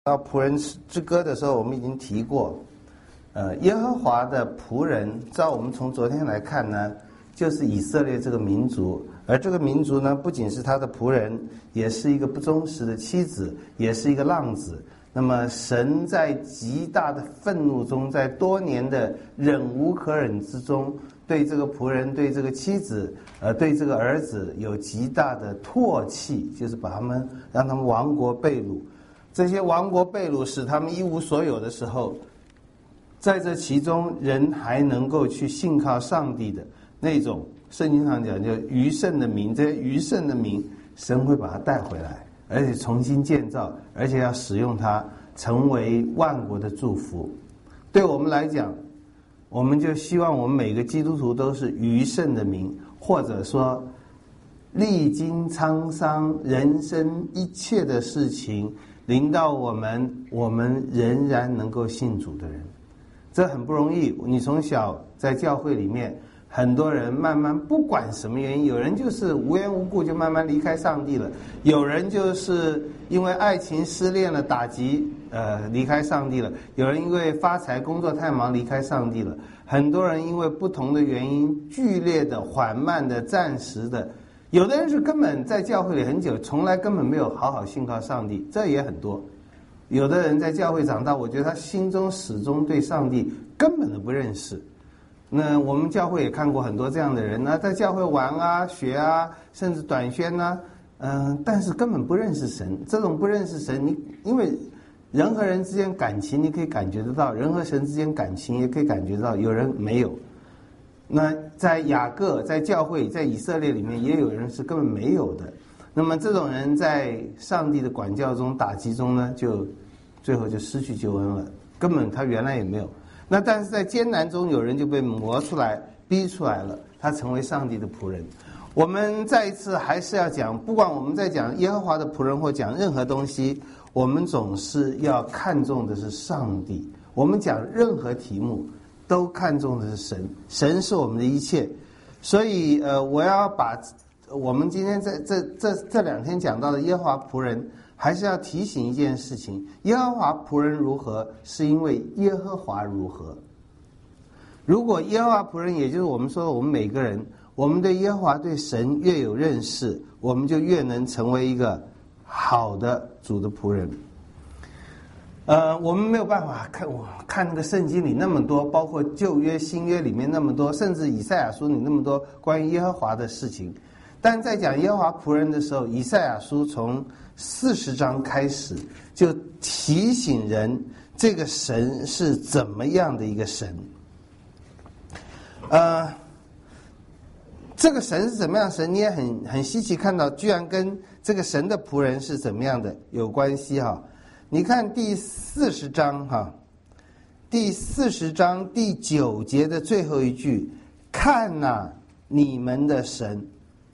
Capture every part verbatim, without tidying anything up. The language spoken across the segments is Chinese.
到仆人之歌的时候，我们已经提过，呃，耶和华的仆人，照我们从昨天来看呢，就是以色列这个民族，而这个民族呢，不仅是他的仆人，也是一个不忠实的妻子，也是一个浪子。那么，神在极大的愤怒中，在多年的忍无可忍之中，对这个仆人、对这个妻子、呃，对这个儿子有极大的唾弃，就是把他们让他们亡国被掳。这些亡国被掳使他们一无所有的时候，在这其中人还能够去信靠上帝的那种，圣经上讲叫余剩的民，这些余剩的民，神会把它带回来，而且重新建造，而且要使用它成为万国的祝福。对我们来讲，我们就希望我们每个基督徒都是余剩的民，或者说历经沧桑，人生一切的事情临到我们，我们仍然能够信主的人，这很不容易。你从小在教会里面，很多人慢慢不管什么原因，有人就是无缘无故就慢慢离开上帝了，有人就是因为爱情失恋了打击，呃，离开上帝了，有人因为发财工作太忙离开上帝了，很多人因为不同的原因，剧烈的、缓慢的、暂时的。有的人是根本在教会里很久，从来根本没有好好信靠上帝，这也很多。有的人在教会长大，我觉得他心中始终对上帝根本都不认识。那我们教会也看过很多这样的人呢，在教会玩啊、学啊，甚至短宣啊，嗯、呃，但是根本不认识神。这种不认识神，你因为人和人之间感情，你可以感觉得到；人和神之间感情也可以感觉得到。有人没有。那在雅各、在教会、在以色列里面，也有人是根本没有的。那么这种人在上帝的管教中、打击中呢，就最后就失去救恩了，根本他原来也没有。那但是在艰难中，有人就被磨出来、逼出来了，他成为上帝的仆人。我们再一次还是要讲，不管我们在讲耶和华的仆人或讲任何东西，我们总是要看重的是上帝。我们讲任何题目，都看重的是神，神是我们的一切。所以呃，我要把我们今天在这这这两天讲到的耶和华仆人，还是要提醒一件事情：耶和华仆人如何，是因为耶和华如何。如果耶和华仆人，也就是我们说的我们每个人，我们对耶和华、对神越有认识，我们就越能成为一个好的主的仆人。呃，我们没有办法看我看那个圣经里那么多，包括旧约、新约里面那么多，甚至以赛亚书里那么多关于耶和华的事情。但在讲耶和华仆人的时候，以赛亚书从四十章开始就提醒人，这个神是怎么样的一个神。呃，这个神是怎么样的神，你也很很稀奇看到，居然跟这个神的仆人是怎么样的有关系哈。你看第四十章哈，第四十章第九节的最后一句，看哪、啊，你们的神。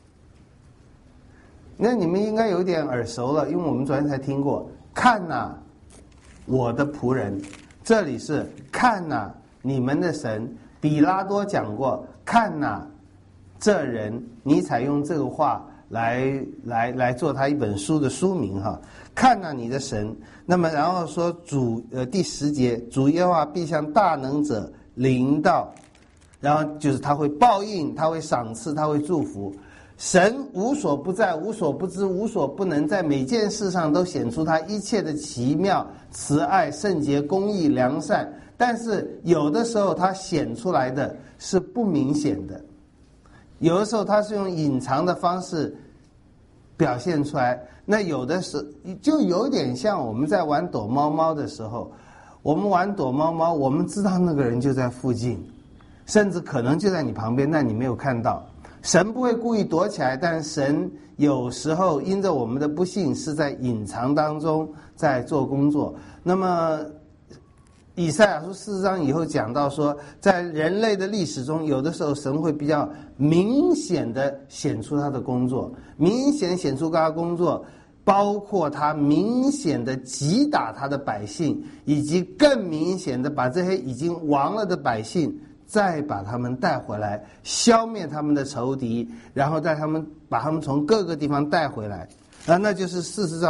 那你们应该有点耳熟了，因为我们昨天才听过。看哪、啊，我的仆人，这里是看哪、啊，你们的神。比拉多讲过，看哪、啊，这人，你采用这个话来来来做他一本书的书名哈。看哪、啊，你的神。那么然后说主呃第十节，主耶和华必向大能者临到，然后就是他会报应，他会赏赐，他会祝福。神无所不在，无所不知，无所不能，在每件事上都显出他一切的奇妙、慈爱、圣洁、公义、良善。但是有的时候他显出来的是不明显的，有的时候他是用隐藏的方式表现出来。那有的时就有点像我们在玩躲猫猫的时候，我们玩躲猫猫，我们知道那个人就在附近，甚至可能就在你旁边，但你没有看到。神不会故意躲起来，但神有时候因着我们的不幸是在隐藏当中在做工作。那么以赛亚书四章以后讲到说，在人类的历史中，有的时候神会比较明显的显出他的工作，明显显出他的工作，包括他明显的击打他的百姓，以及更明显的把这些已经亡了的百姓再把他们带回来，消灭他们的仇敌，然后带他们把他们从各个地方带回来。啊，那就是四十章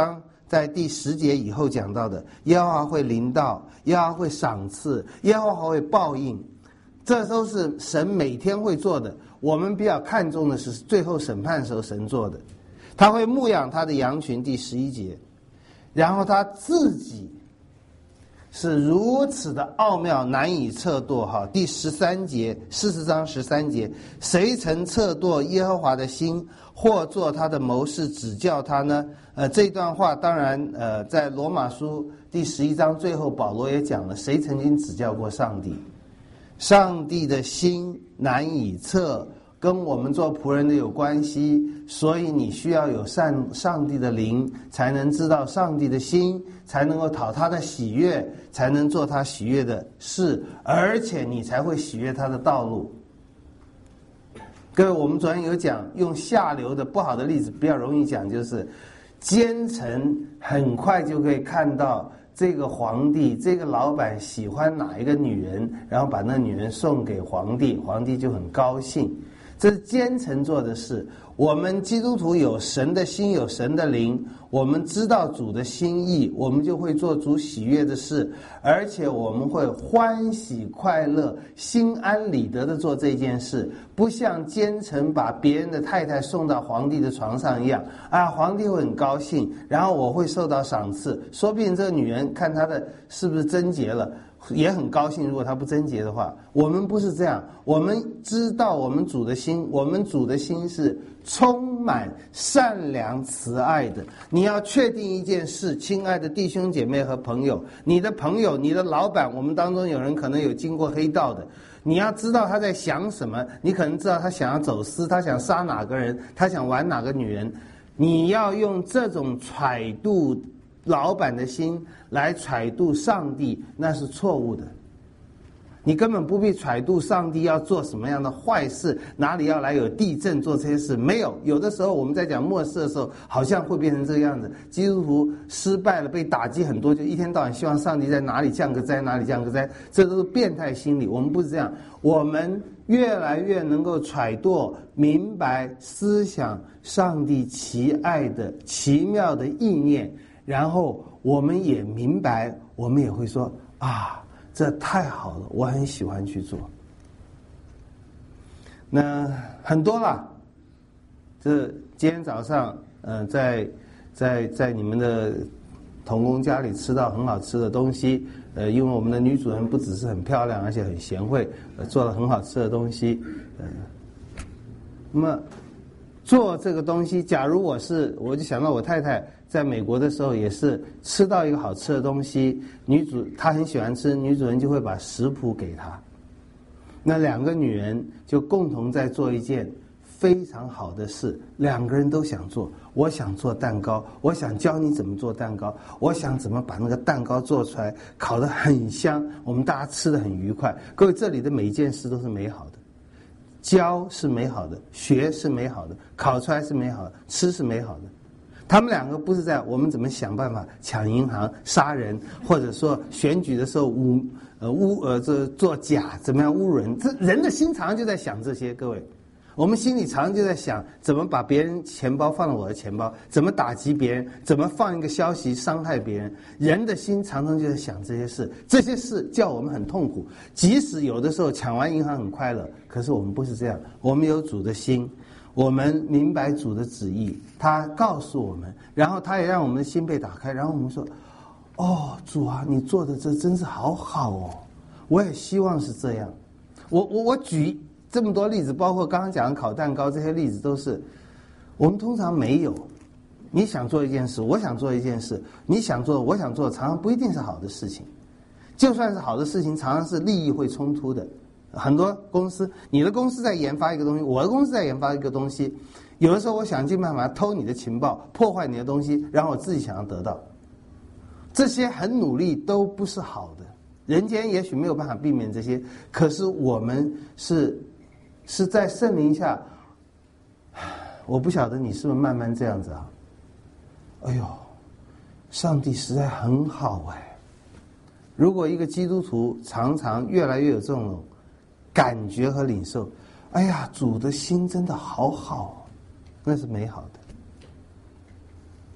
在第十节以后讲到的，耶和华会临到，耶和华会赏赐，耶和华会报应，这都是神每天会做的。我们比较看重的是最后审判的时候神做的，他会牧养他的羊群，第十一节，然后他自己是如此的奥妙难以测度。哈，第十三节，四十章十三节，谁曾测度耶和华的心，或做他的谋士指教他呢？呃，这段话当然，呃，在罗马书第十一章最后，保罗也讲了，谁曾经指教过上帝？上帝的心难以测，跟我们做仆人的有关系，所以你需要有上上帝的灵，才能知道上帝的心，才能够讨他的喜悦，才能做他喜悦的事，而且你才会喜悦他的道路。各位，我们昨天有讲，用下流的不好的例子比较容易讲，就是奸臣很快就可以看到这个皇帝，这个老板喜欢哪一个女人，然后把那女人送给皇帝，皇帝就很高兴。这是奸臣做的事。我们基督徒有神的心，有神的灵，我们知道主的心意，我们就会做主喜悦的事，而且我们会欢喜快乐，心安理得的做这件事，不像奸臣把别人的太太送到皇帝的床上一样啊，皇帝会很高兴，然后我会受到赏赐，说不定这个女人看她的是不是贞洁了也很高兴，如果他不贞洁的话。我们不是这样，我们知道我们主的心，我们主的心是充满善良慈爱的。你要确定一件事，亲爱的弟兄姐妹和朋友，你的朋友，你的老板，我们当中有人可能有经过黑道的，你要知道他在想什么，你可能知道他想要走私，他想杀哪个人，他想玩哪个女人，你要用这种揣度老板的心来揣度上帝，那是错误的。你根本不必揣度上帝要做什么样的坏事，哪里要来有地震做这些事，没有。有的时候我们在讲末世的时候，好像会变成这个样子，基督徒失败了，被打击很多，就一天到晚希望上帝在哪里降个灾，哪里降个灾，这都是变态心理。我们不是这样，我们越来越能够揣度明白思想上帝奇爱的奇妙的意念，然后我们也明白，我们也会说啊，这太好了，我很喜欢去做。那很多了，这今天早上，呃，在在在你们的同工家里吃到很好吃的东西，呃，因为我们的女主人不只是很漂亮，而且很贤惠，呃，做了很好吃的东西，呃，那么做这个东西，假如我是，我就想到我太太在美国的时候也是吃到一个好吃的东西，女主她很喜欢吃，女主人就会把食谱给她，那两个女人就共同在做一件非常好的事，两个人都想做。我想做蛋糕，我想教你怎么做蛋糕，我想怎么把那个蛋糕做出来，烤得很香，我们大家吃得很愉快。各位，这里的每一件事都是美好的，教是美好的，学是美好的，烤出来是美好的，吃是美好的。他们两个不是在我们怎么想办法抢银行、杀人，或者说选举的时候污呃污呃这作假，怎么样侮辱人？这人的心常常就在想这些。各位，我们心里常常就在想，怎么把别人钱包放到我的钱包，怎么打击别人，怎么放一个消息伤害别人。人的心常常就在想这些事，这些事叫我们很痛苦。即使有的时候抢完银行很快乐，可是我们不是这样，我们有主的心。我们明白主的旨意，他告诉我们，然后他也让我们的心被打开，然后我们说，哦，主啊，你做的这真是好好哦，我也希望是这样。我我我举这么多例子，包括刚刚讲的烤蛋糕，这些例子都是我们通常没有。你想做一件事，我想做一件事，你想做，我想做，常常不一定是好的事情。就算是好的事情，常常是利益会冲突的。很多公司，你的公司在研发一个东西，我的公司在研发一个东西，有的时候我想尽办法偷你的情报，破坏你的东西，然后我自己想要得到，这些很努力都不是好的。人间也许没有办法避免这些，可是我们是是在圣灵下，我不晓得你是不是慢慢这样子啊？哎呦，上帝实在很好哎！如果一个基督徒常常越来越有这种感觉和领受，哎呀，主的心真的好好，那是美好的。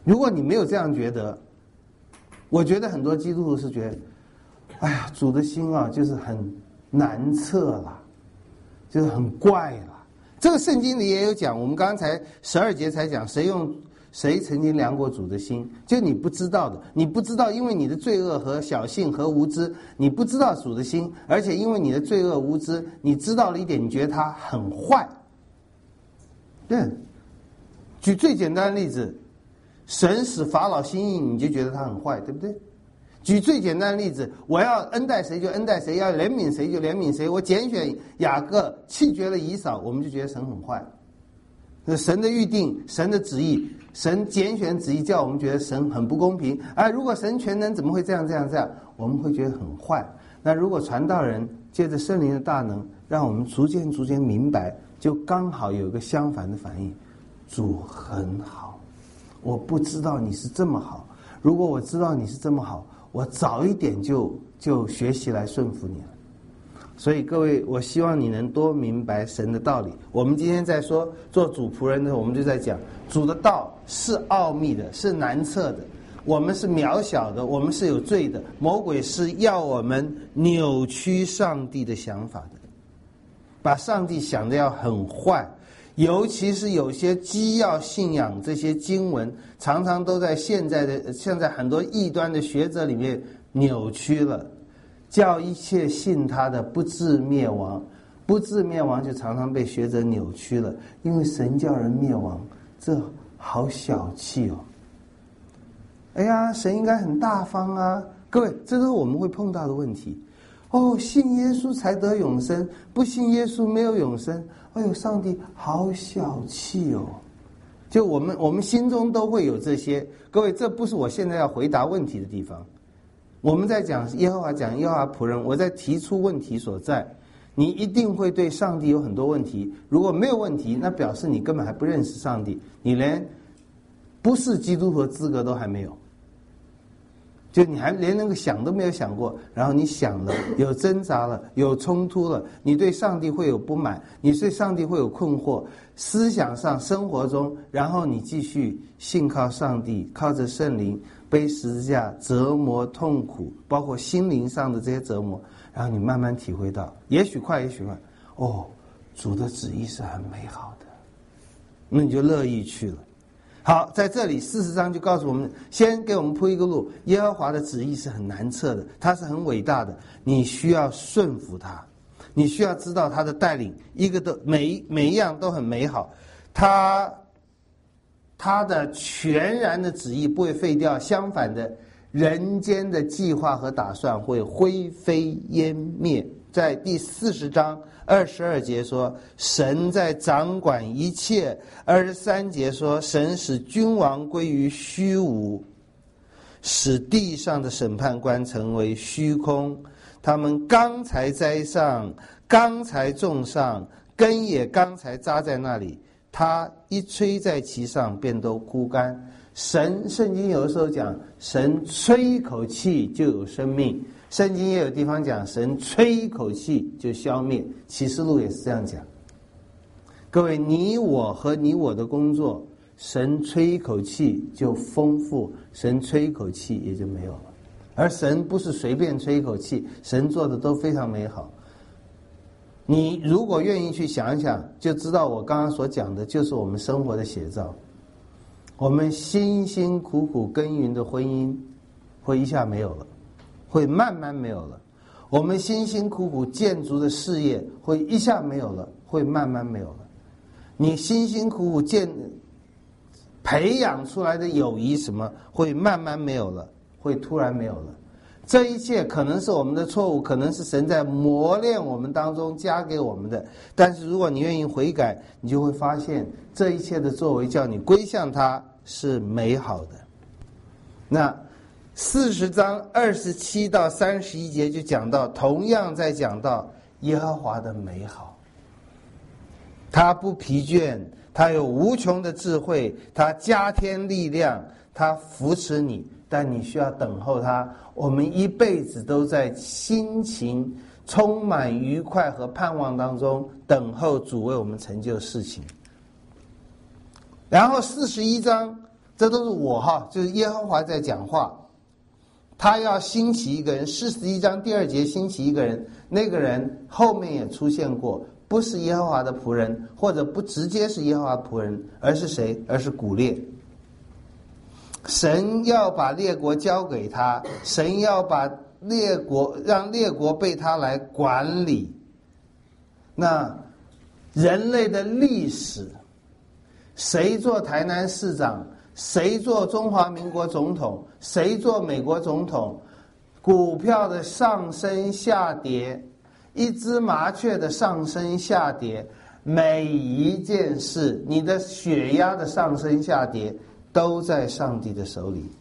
如果你没有这样觉得，我觉得很多基督徒是觉得，哎呀，主的心啊，就是很难测了，就是很怪了。这个圣经里也有讲，我们刚才十二节才讲，谁用谁曾经量过主的心？就你不知道的，你不知道，因为你的罪恶和小性和无知，你不知道主的心，而且因为你的罪恶无知，你知道了一点，你觉得他很坏。对，举最简单的例子，神使法老心意，你就觉得他很坏，对不对？举最简单的例子，我要恩待谁就恩待谁，要怜悯谁就怜悯谁。我拣选雅各，弃绝了以扫，我们就觉得神很坏。神的预定，神的旨意，神拣选旨意，叫我们觉得神很不公平。而如果神全能，怎么会这样这样这样？我们会觉得很坏。那如果传道人借着圣灵的大能，让我们逐渐逐渐明白，就刚好有一个相反的反应：主很好，我不知道你是这么好。如果我知道你是这么好，我早一点就就学习来顺服你了。所以各位，我希望你能多明白神的道理。我们今天在说做主仆人的时候，我们就在讲主的道是奥秘的，是难测的。我们是渺小的，我们是有罪的。魔鬼是要我们扭曲上帝的想法的，把上帝想得要很坏。尤其是有些基要信仰这些经文，常常都在现在的现在很多异端的学者里面扭曲了，叫一切信他的不至灭亡。不至灭亡就常常被学者扭曲了，因为神叫人灭亡，这好小气哦。哎呀，神应该很大方啊！各位，这都是我们会碰到的问题。哦，信耶稣才得永生，不信耶稣没有永生。哎呦，上帝好小气哦！就我们我们心中都会有这些。各位，这不是我现在要回答问题的地方。我们在讲耶和华，讲耶和华仆人，我在提出问题所在。你一定会对上帝有很多问题，如果没有问题，那表示你根本还不认识上帝，你连不是基督徒的资格都还没有。就你还连那个想都没有想过，然后你想了，有挣扎了，有冲突了，你对上帝会有不满，你对上帝会有困惑，思想上生活中，然后你继续信靠上帝，靠着圣灵背十字架折磨痛苦，包括心灵上的这些折磨，然后你慢慢体会到，也许快也许快，哦，主的旨意是很美好的，那你就乐意去了。好，在这里四十章就告诉我们，先给我们铺一个路。耶和华的旨意是很难测的，他是很伟大的，你需要顺服他，你需要知道他的带领，一个都每每一样都很美好。他他的全然的旨意不会废掉，相反的，人间的计划和打算会灰飞烟灭。在第四十章二十二节说，神在掌管一切。二十三节说，神使君王归于虚无，使地上的审判官成为虚空。他们刚才栽上，刚才种上，根也刚才扎在那里，他一吹在其上，便都枯干。神圣经有的时候讲，神吹一口气就有生命。圣经也有地方讲，神吹一口气就消灭。启示录也是这样讲。各位，你我和你我的工作，神吹一口气就丰富，神吹一口气也就没有了。而神不是随便吹一口气，神做的都非常美好。你如果愿意去想一想，就知道我刚刚所讲的就是我们生活的写照。我们辛辛苦苦耕耘的婚姻会一下没有了，会慢慢没有了。我们辛辛苦苦建筑的事业会一下没有了，会慢慢没有了。你辛辛苦苦建培养出来的友谊什么会慢慢没有了，会突然没有了。这一切可能是我们的错误，可能是神在磨练我们当中加给我们的，但是如果你愿意悔改，你就会发现这一切的作为叫你归向他是美好的。那四十章二十七到三十一节就讲到，同样在讲到耶和华的美好，他不疲倦，他有无穷的智慧，他加添力量，他扶持你，但你需要等候他。我们一辈子都在心情充满愉快和盼望当中等候主为我们成就事情。然后四十一章这都是我哈，就是耶和华在讲话。他要兴起一个人，四十一章第二节兴起一个人，那个人后面也出现过，不是耶和华的仆人，或者不直接是耶和华仆人，而是谁？而是古列。神要把列国交给他，神要把列国让列国被他来管理。那人类的历史，谁做台南市长，谁做中华民国总统，谁做美国总统，股票的上升下跌，一只麻雀的上升下跌，每一件事，你的血压的上升下跌都在上帝的手里。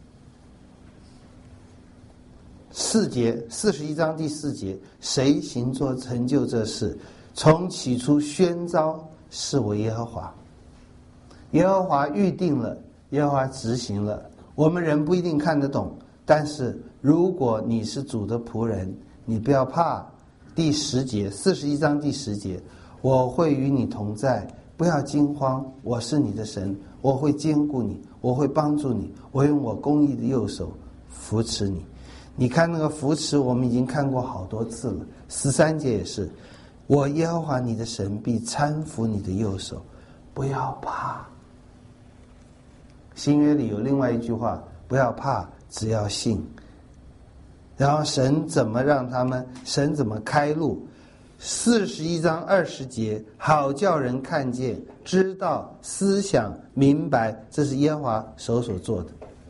四节，四十一章第四节，谁行作成就这事？从起初宣召是我耶和华。耶和华预定了，耶和华执行了。我们人不一定看得懂，但是如果你是主的仆人，你不要怕。第十节，四十一章第十节，我会与你同在，不要惊慌，我是你的神，我会坚固你，我会帮助你，我用我公义的右手扶持你。你看那个扶持，我们已经看过好多次了。十三节也是，我耶和华你的神必搀扶你的右手，不要怕。新约里有另外一句话，不要怕，只要信。然后神怎么让他们，神怎么开路？四十一章二十节，好叫人看见，知道，思想，明白，这是耶和华手所做的。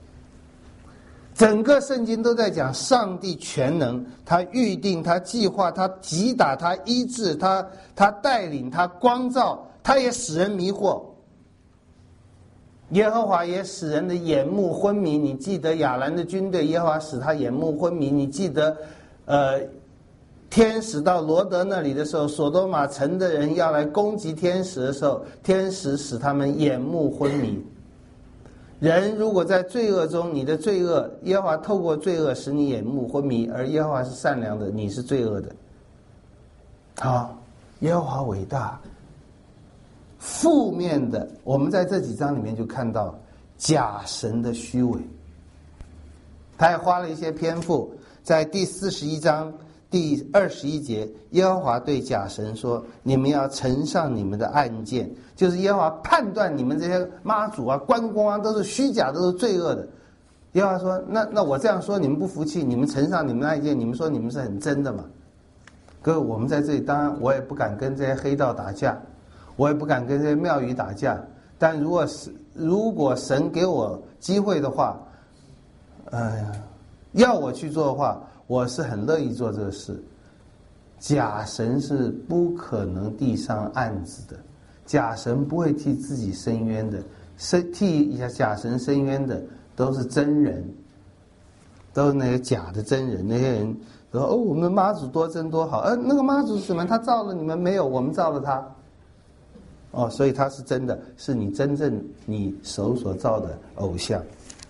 整个圣经都在讲上帝全能，他预定，他计划，他击打，他医治，他他带领，他光照，他也使人迷惑。耶和华也使人的眼目昏迷，你记得亚兰的军队，耶和华使他眼目昏迷。你记得呃天使到罗德那里的时候，所多玛城的人要来攻击天使的时候，天使使他们眼目昏迷。人如果在罪恶中，你的罪恶，耶和华透过罪恶使你眼目昏迷，而耶和华是善良的，你是罪恶的。好，耶和华伟大。负面的，我们在这几章里面就看到假神的虚伪。他也花了一些篇幅，在第四十一章第二十一节，耶和华对假神说：“你们要呈上你们的案件。”就是耶和华判断你们这些妈祖啊、关公啊都是虚假，都是罪恶的。耶和华说：“那那我这样说，你们不服气，你们呈上你们的案件，你们说你们是很真的嘛？”各位，我们在这里，当然我也不敢跟这些黑道打架。我也不敢跟这些庙宇打架，但如果是如果神给我机会的话，哎呀，要我去做的话，我是很乐意做这个事。假神是不可能递上案子的，假神不会替自己伸冤的，替假神伸冤的都是真人，都是那些假的真人。那些人说：“哦，我们妈祖多真多好。”呃，那个妈祖是什么？他造了你们没有？我们造了他。哦，所以他是真的，是你真正你手所造的偶像。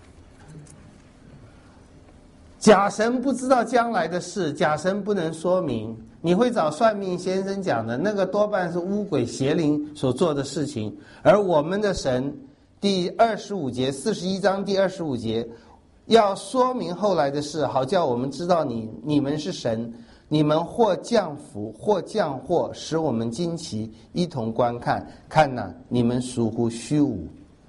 假神不知道将来的事，假神不能说明。你会找算命先生讲的，那个多半是巫鬼邪灵所做的事情。而我们的神，第二十五节，四十一章第二十五节，要说明后来的事，好叫我们知道你你们是神。你们或降福，或降祸，使我们惊奇，一同观看。看哪，你们属乎虚无。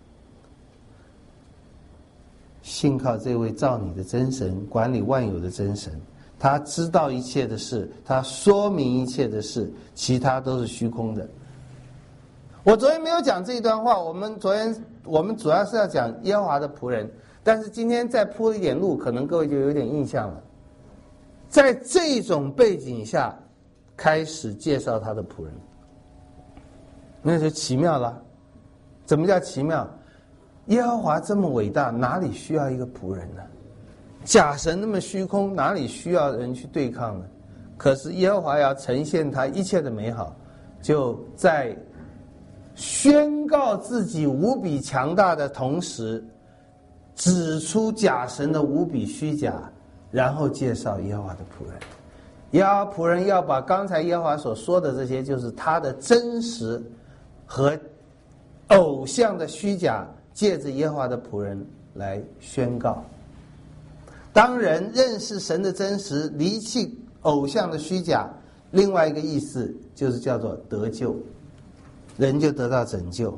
信靠这位造你的真神，管理万有的真神，他知道一切的事，他说明一切的事，其他都是虚空的。我昨天没有讲这一段话，我们昨天我们主要是要讲耶和华的仆人，但是今天再铺一点路，可能各位就有点印象了。在这种背景下，开始介绍他的仆人，那就奇妙了。怎么叫奇妙？耶和华这么伟大，哪里需要一个仆人呢？假神那么虚空，哪里需要人去对抗呢？可是耶和华要呈现他一切的美好，就在宣告自己无比强大的同时，指出假神的无比虚假，然后介绍耶和华的仆人。耶和华仆人要把刚才耶和华所说的这些，就是他的真实和偶像的虚假借着耶和华的仆人来宣告。当人认识神的真实，离弃偶像的虚假，另外一个意思就是叫做得救，人就得到拯救。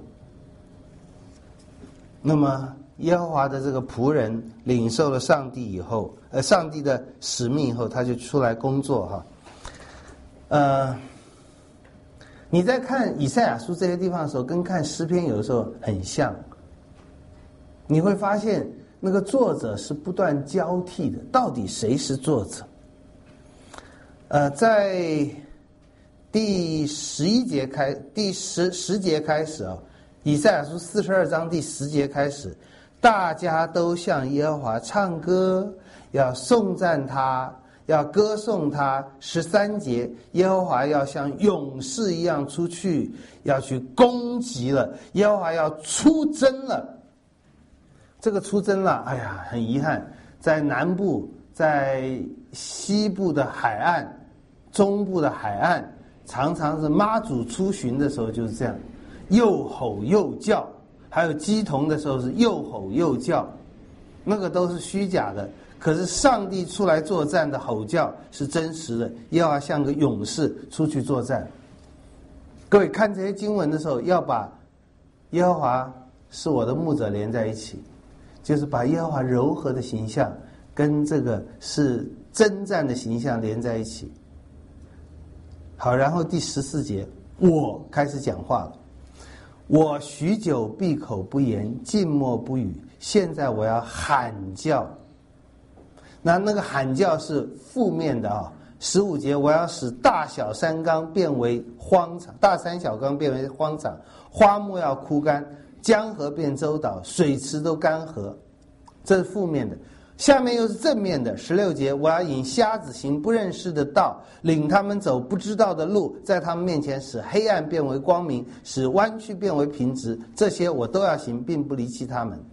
那么耶和华的这个仆人领受了上帝以后，呃，上帝的使命以后，他就出来工作哈。呃，你在看以赛亚书这些地方的时候，跟看诗篇有的时候很像。你会发现那个作者是不断交替的，到底谁是作者？呃，在第十一节开，第十十节开始啊，以赛亚书四十二章第十节开始，大家都向耶和华唱歌，要颂赞他，要歌颂他。十三节，耶和华要像勇士一样出去，要去攻击了，耶和华要出征了。这个出征了，哎呀，很遗憾，在南部、在西部的海岸、中部的海岸，常常是妈祖出巡的时候就是这样，又吼又叫，还有鸡童的时候是又吼又叫，那个都是虚假的。可是上帝出来作战的吼叫是真实的，要啊像个勇士出去作战。各位看这些经文的时候，要把耶和华是我的牧者连在一起。就是把耶和华柔和的形象跟这个是征战的形象连在一起。好，然后第十四节，我开始讲话了。我许久闭口不言，静默不语，现在我要喊叫。那那个喊叫是负面的啊。十五节，我要使大小山冈变为荒场，大山小冈变为荒场，花木要枯干，江河变周岛，水池都干涸，这是负面的。下面又是正面的，十六节，我要引瞎子行不认识的道，领他们走不知道的路，在他们面前使黑暗变为光明，使弯曲变为平直，这些我都要行，并不离弃他们。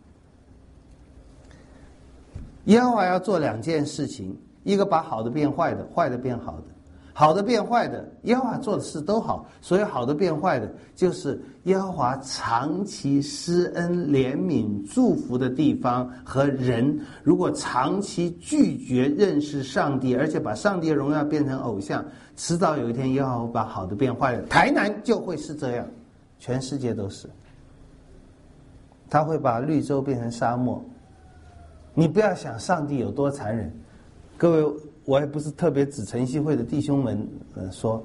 耶和华要做两件事情，一个把好的变坏的，坏的变好的。好的变坏的，耶和华做的事都好，所以好的变坏的就是耶和华长期施恩怜悯祝福的地方和人，如果长期拒绝认识上帝，而且把上帝的荣耀变成偶像，迟早有一天耶和华会把好的变坏的。台南就会是这样，全世界都是，他会把绿洲变成沙漠。你不要想上帝有多残忍，各位，我也不是特别指晨曦会的弟兄们呃说，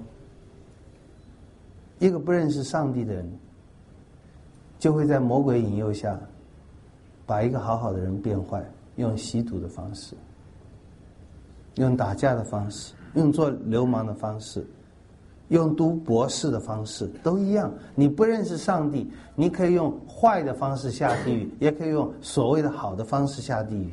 一个不认识上帝的人，就会在魔鬼引诱下，把一个好好的人变坏，用吸毒的方式，用打架的方式，用做流氓的方式，用读博士的方式，都一样。你不认识上帝，你可以用坏的方式下地狱，也可以用所谓的好的方式下地狱。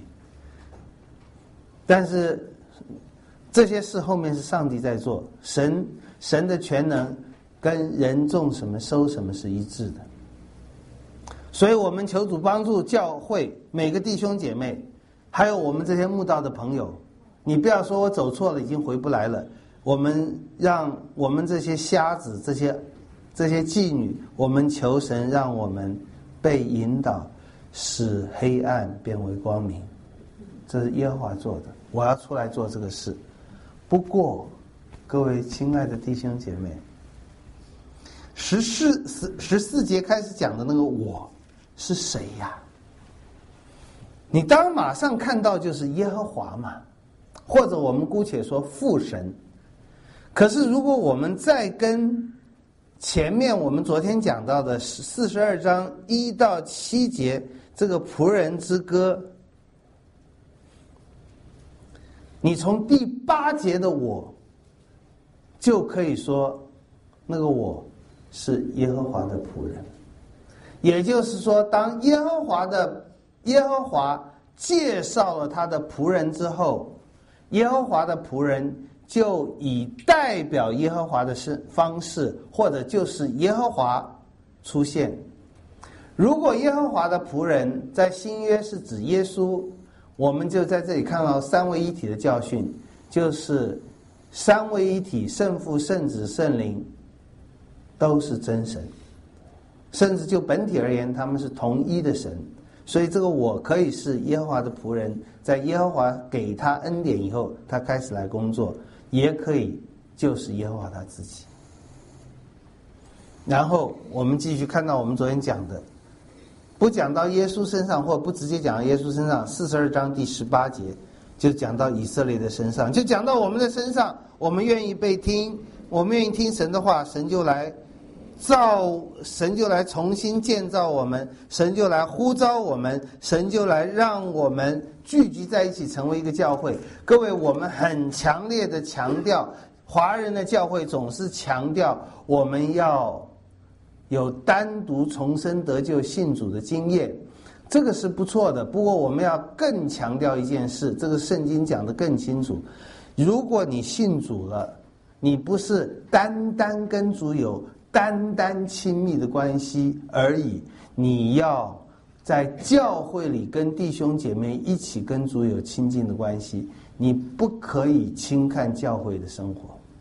但是这些事后面是上帝在做，神神的全能跟人种什么收什么是一致的。所以我们求主帮助教会每个弟兄姐妹，还有我们这些慕道的朋友，你不要说我走错了已经回不来了，我们让我们这些瞎子，这些这些妓女，我们求神让我们被引导，使黑暗变为光明。这是耶和华做的，我要出来做这个事。不过各位亲爱的弟兄姐妹，十四十十四节开始讲的那个我是谁呀？你当然马上看到就是耶和华嘛，或者我们姑且说父神。可是如果我们再跟前面我们昨天讲到的四十二章一到七节这个仆人之歌，你从第八节的我就可以说那个我是耶和华的仆人。也就是说，当耶和华的耶和华介绍了他的仆人之后，耶和华的仆人就以代表耶和华的方式，或者就是耶和华出现。如果耶和华的仆人在新约是指耶稣，我们就在这里看到三位一体的教训，就是三位一体，圣父、圣子、圣灵都是真神。 甚至就本体而言，他们是同一的神。所以这个我可以是耶和华的仆人，在耶和华给他恩典以后，他开始来工作，也可以就是耶和华他自己。然后我们继续看到我们昨天讲的，不讲到耶稣身上，或不直接讲到耶稣身上，四十二章第十八节就讲到以色列的身上，就讲到我们的身上。我们愿意被听，我们愿意听神的话，神就来造，神就来重新建造我们，神就来呼召我们，神就来让我们聚集在一起成为一个教会。各位，我们很强烈的强调，华人的教会总是强调我们要有单独重生得救信主的经验，这个是不错的。不过我们要更强调一件事，这个圣经讲得更清楚，如果你信主了，你不是单单跟主有单单亲密的关系而已，你要在教会里跟弟兄姐妹一起跟主有亲近的关系，你不可以轻看教会的生活。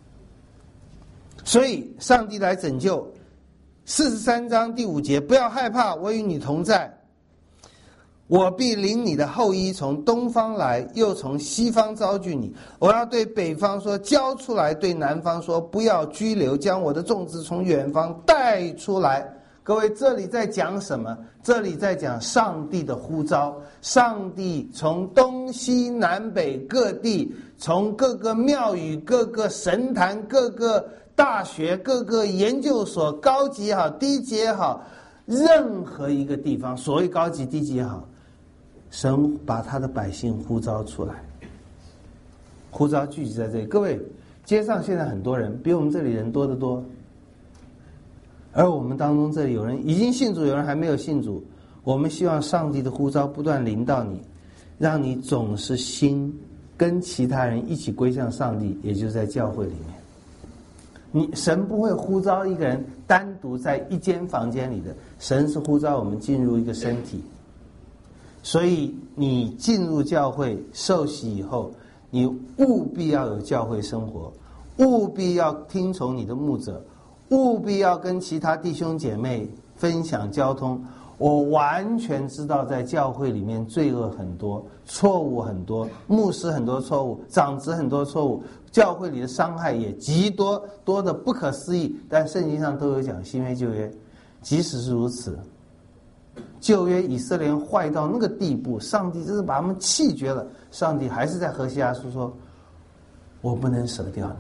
所以上帝来拯救，四十三章第五节，不要害怕，我与你同在，我必领你的后裔从东方来，又从西方招聚你。我要对北方说，交出来；对南方说，不要拘留，将我的种子从远方带出来。各位，这里在讲什么？这里在讲上帝的呼召。上帝从东西南北各地，从各个庙宇、各个神坛、各个大学、各个研究所，高级也好，低级也好，任何一个地方，所谓高级低级也好，神把他的百姓呼召出来，呼召聚集在这里。各位，街上现在很多人，比我们这里人多得多，而我们当中这里有人已经信主，有人还没有信主。我们希望上帝的呼召不断临到你，让你总是心跟其他人一起归向上帝，也就是在教会里面。你神不会呼召一个人单独在一间房间里的，神是呼召我们进入一个身体。所以你进入教会受洗以后，你务必要有教会生活，务必要听从你的牧者，务必要跟其他弟兄姐妹分享交通。我完全知道在教会里面罪恶很多，错误很多，牧师很多错误，长子很多错误，教会里的伤害也极多，多的不可思议。但圣经上都有讲新约旧约，即使是如此，旧约以色列人坏到那个地步，上帝真是把他们气绝了，上帝还是在何西阿书说，我不能舍掉你。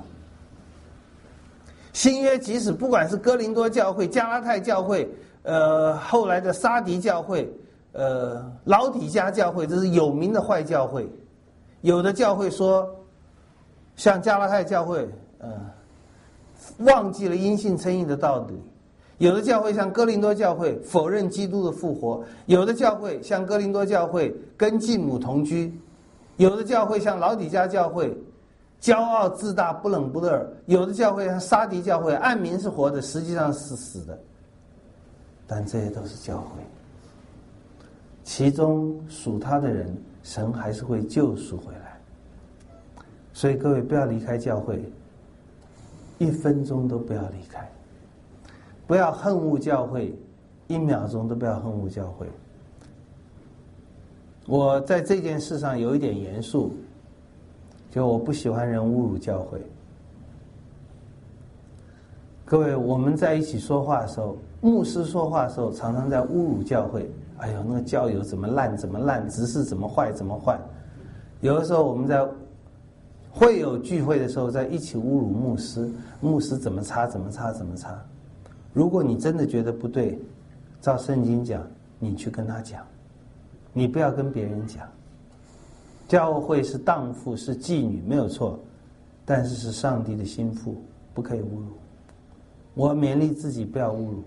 新约即使不管是哥林多教会、加拉太教会，呃，后来的撒狄教会，呃，老底嘉教会，这是有名的坏教会。有的教会说，像加拉太教会，呃，忘记了因信称义的道理；有的教会像哥林多教会，否认基督的复活；有的教会像哥林多教会，跟继母同居；有的教会像老底嘉教会，骄傲自大，不冷不热；有的教会像撒狄教会，暗明是活的，实际上是死的。但这些都是教会，其中属他的人，神还是会救赎回来。所以各位不要离开教会，一分钟都不要离开，不要恨恶教会，一秒钟都不要恨恶教会。我在这件事上有一点严肃，就我不喜欢人侮辱教会。各位，我们在一起说话的时候，牧师说话的时候常常在侮辱教会，哎呦，那个教友怎么烂怎么烂，执事怎么坏怎么坏。有的时候我们在会有聚会的时候在一起侮辱牧师，牧师怎么差怎么差怎么差。如果你真的觉得不对，照圣经讲，你去跟他讲，你不要跟别人讲。教会是荡妇是妓女没有错，但是是上帝的心腹，不可以侮辱。我勉励自己不要侮辱，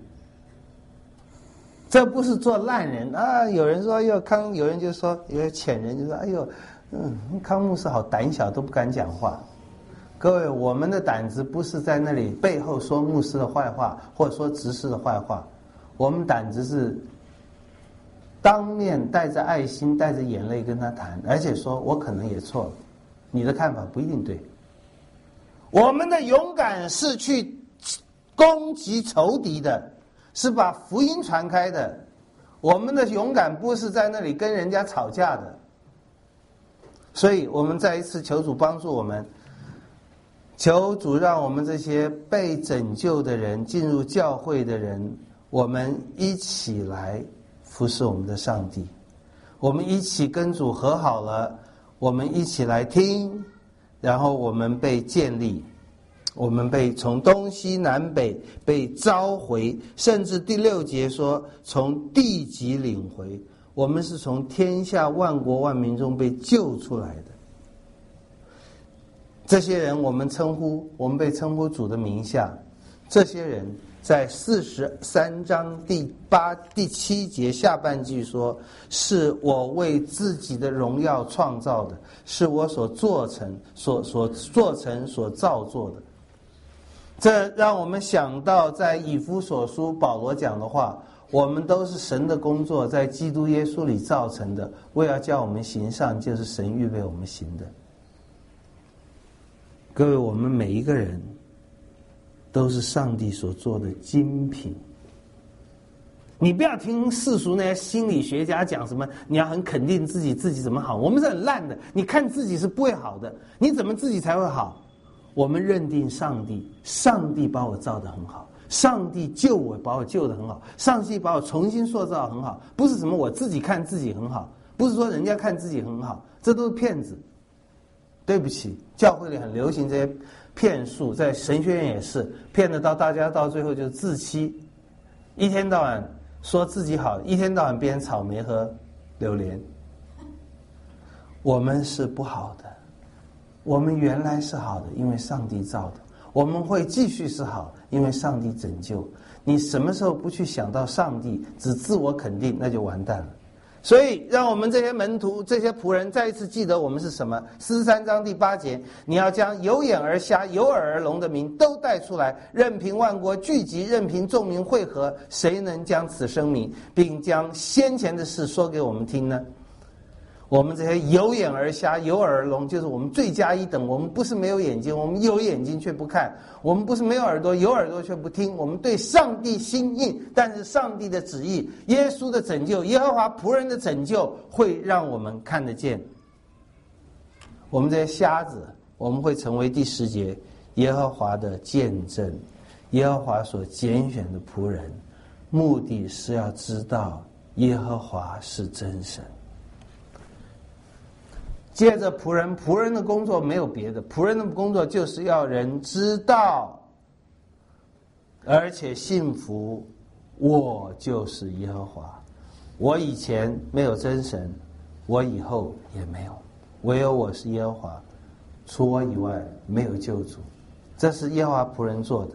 这不是做烂人啊！有人说，哎呦，康，有人就说，有些浅人就说，哎呦，嗯，康牧师好胆小，都不敢讲话。各位，我们的胆子不是在那里背后说牧师的坏话，或者说执事的坏话，我们胆子是当面带着爱心、带着眼泪跟他谈，而且说我可能也错了，你的看法不一定对。我们的勇敢是去攻击仇敌的， 是把福音传开的。我们的勇敢不是在那里跟人家吵架的。所以我们再一次求主帮助我们，求主让我们这些被拯救的人，进入教会的人，我们一起来服侍我们的上帝。我们一起跟主和好了，我们一起来听，然后我们被建立，我们被从东西南北被召回，甚至第六节说从地极领回，我们是从天下万国万民中被救出来的。这些人我们称呼，我们被称呼主的名下。这些人在四十三章第八、第七节下半句说：“是我为自己的荣耀创造的，是我所做成、所所做成、所造作的。”这让我们想到，在以弗所书保罗讲的话：“我们都是神的工作，在基督耶稣里造成的，为要叫我们行上，就是神预备我们行的。”各位，我们每一个人都是上帝所做的精品。你不要听世俗那些心理学家讲什么，你要很肯定自己，自己怎么好。我们是很烂的，你看自己是不会好的，你怎么自己才会好？我们认定上帝，上帝把我造得很好，上帝救我，把我救得很好，上帝把我重新塑造得很好，不是什么我自己看自己很好，不是说人家看自己很好，这都是骗子。对不起，教会里很流行这些骗术，在神学院也是骗得到大家，到最后就自欺，一天到晚说自己好，一天到晚编草莓和榴莲。我们是不好的，我们原来是好的，因为上帝造的，我们会继续是好，因为上帝拯救。你什么时候不去想到上帝，只自我肯定，那就完蛋了。所以让我们这些门徒，这些仆人再一次记得我们是什么。四十三章第八节，你要将有眼而瞎有耳而聋的民都带出来，任凭万国聚集，任凭众民会合，谁能将此声明并将先前的事说给我们听呢？我们这些有眼而瞎有耳而聋，就是我们罪加一等。我们不是没有眼睛，我们有眼睛却不看；我们不是没有耳朵，有耳朵却不听。我们对上帝心硬，但是上帝的旨意，耶稣的拯救，耶和华仆人的拯救，会让我们看得见。我们这些瞎子，我们会成为第十节耶和华的见证，耶和华所拣选的仆人，目的是要知道耶和华是真神。接着仆人，仆人的工作没有别的，仆人的工作就是要人知道，而且信服，我就是耶和华。我以前没有真神，我以后也没有，唯有我是耶和华，除我以外没有救主。这是耶和华仆人做的。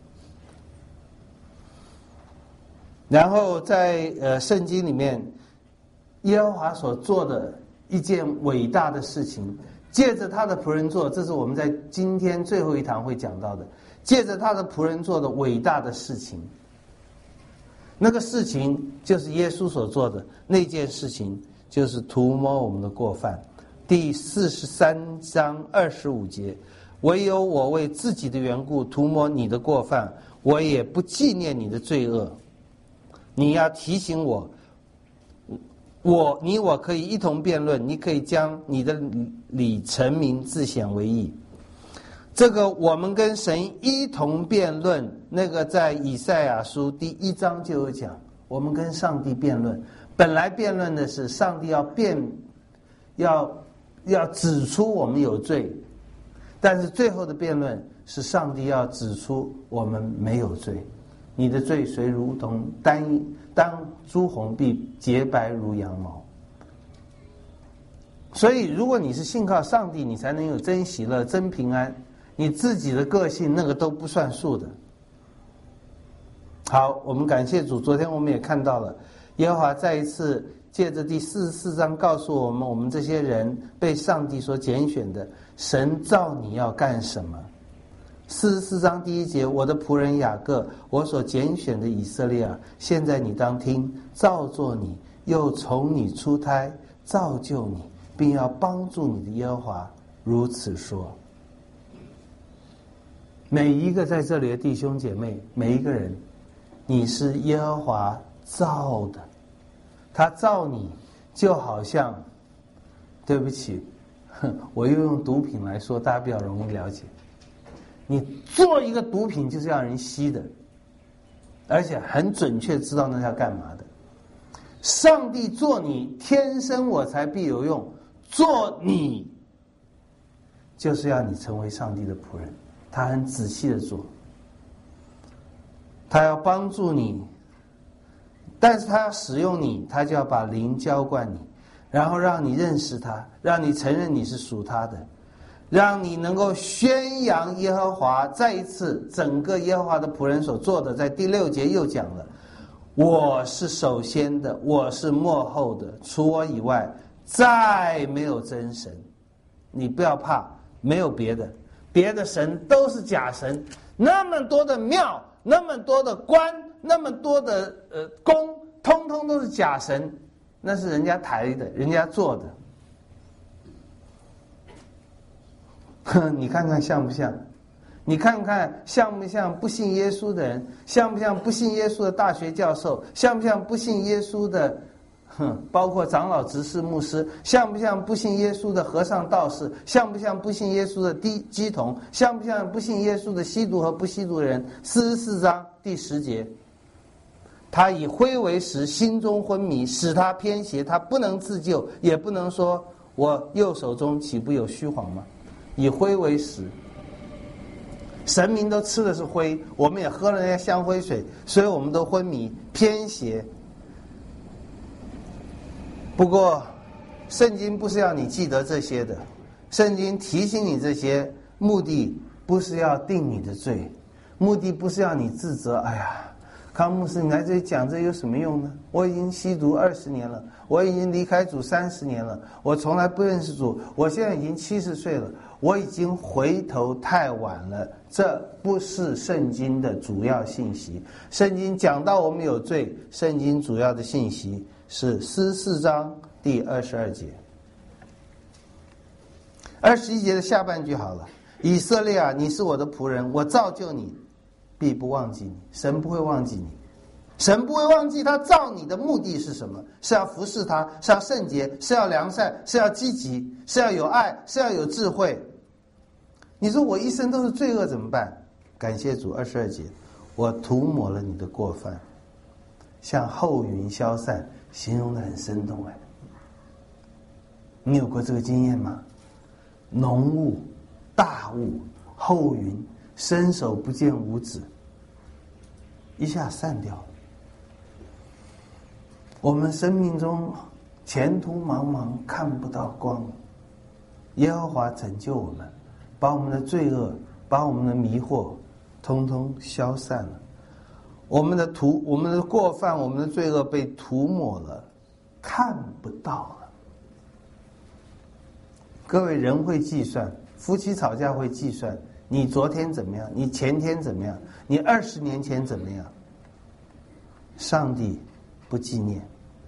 然后在呃圣经里面，耶和华所做的一件伟大的事情，借着他的仆人做，这是我们在今天最后一堂会讲到的，借着他的仆人做的伟大的事情。那个事情就是耶稣所做的，那件事情就是涂抹我们的过犯。第四十三章二十五节，唯有我为自己的缘故涂抹你的过犯，我也不纪念你的罪恶。你要提醒我，我你我可以一同辩论，你可以将你的理陈明，自显为义。这个我们跟神一同辩论，那个在以赛亚书第一章就有讲，我们跟上帝辩论。本来辩论的是上帝要辩，要要指出我们有罪，但是最后的辩论是上帝要指出我们没有罪。你的罪虽如同单当朱红，必洁白如羊毛。所以如果你是信靠上帝，你才能有真喜乐、真平安。你自己的个性那个都不算数的。好，我们感谢主。昨天我们也看到了，耶和华再一次借着第四十四章告诉我们，我们这些人被上帝所拣选的，神造你要干什么？四十四章第一节，我的仆人雅各，我所拣选的以色列啊，现在你当听，造作你，又从你出胎，造就你，并要帮助你的耶和华如此说。每一个在这里的弟兄姐妹，每一个人， 你是耶和华造的，他造你就好像，对不起，我又用毒品来说，大家比较容易了解。你做一个毒品就是要人吸的，而且很准确知道那是要干嘛的。上帝做你，天生我材必有用，做你就是要你成为上帝的仆人，他很仔细的做，他要帮助你，但是他要使用你，他就要把灵浇灌你，然后让你认识他，让你承认你是属他的，让你能够宣扬耶和华。再一次，整个耶和华的仆人所做的，在第六节又讲了，我是首先的，我是末后的，除我以外再没有真神。你不要怕，没有别的，别的神都是假神。那么多的庙，那么多的官，那么多的呃宫，通通都是假神，那是人家抬的，人家做的。你看看像不像？你看看像不像不信耶稣的人？像不像不信耶稣的大学教授？像不像不信耶稣的，哼，包括长老、执事、牧师？像不像不信耶稣的和尚、道士？像不像不信耶稣的低鸡童？像不像不信耶稣的吸毒和不吸毒的人？四十四章第十节，他以灰为食，心中昏迷，使他偏邪，他不能自救，也不能说我右手中岂不有虚谎吗？以灰为食，神明都吃的是灰，我们也喝了那些香灰水，所以我们都昏迷偏邪。不过圣经不是要你记得这些的，圣经提醒你这些，目的不是要定你的罪，目的不是要你自责。哎呀，康牧师，你来这里讲这有什么用呢？我已经吸毒二十年了，我已经离开主三十年了，我从来不认识主，我现在已经七十岁了，我已经回头太晚了。这不是圣经的主要信息。圣经讲到我们有罪，圣经主要的信息是四十四章第二十二节。二十一节的下半句好了，以色列啊，你是我的仆人，我造就你，必不忘记你。神不会忘记你，神不会忘记他造你的目的是什么？是要服侍他，是要圣洁，是要良善，是要积极，是要有爱，是要有智慧。你说我一生都是罪恶怎么办？感谢主，二十二节，我涂抹了你的过犯，像后云消散，形容得很生动哎。你有过这个经验吗？浓雾、大雾、后云，伸手不见五指，一下散掉了。我们生命中前途茫茫，看不到光。耶和华拯救我们，把我们的罪恶，把我们的迷惑通通消散了，我们的涂我们的过犯，我们的罪恶被涂抹了，看不到了。各位，人会计算，夫妻吵架会计算，你昨天怎么样，你前天怎么样，你二十年前怎么样。上帝不纪念，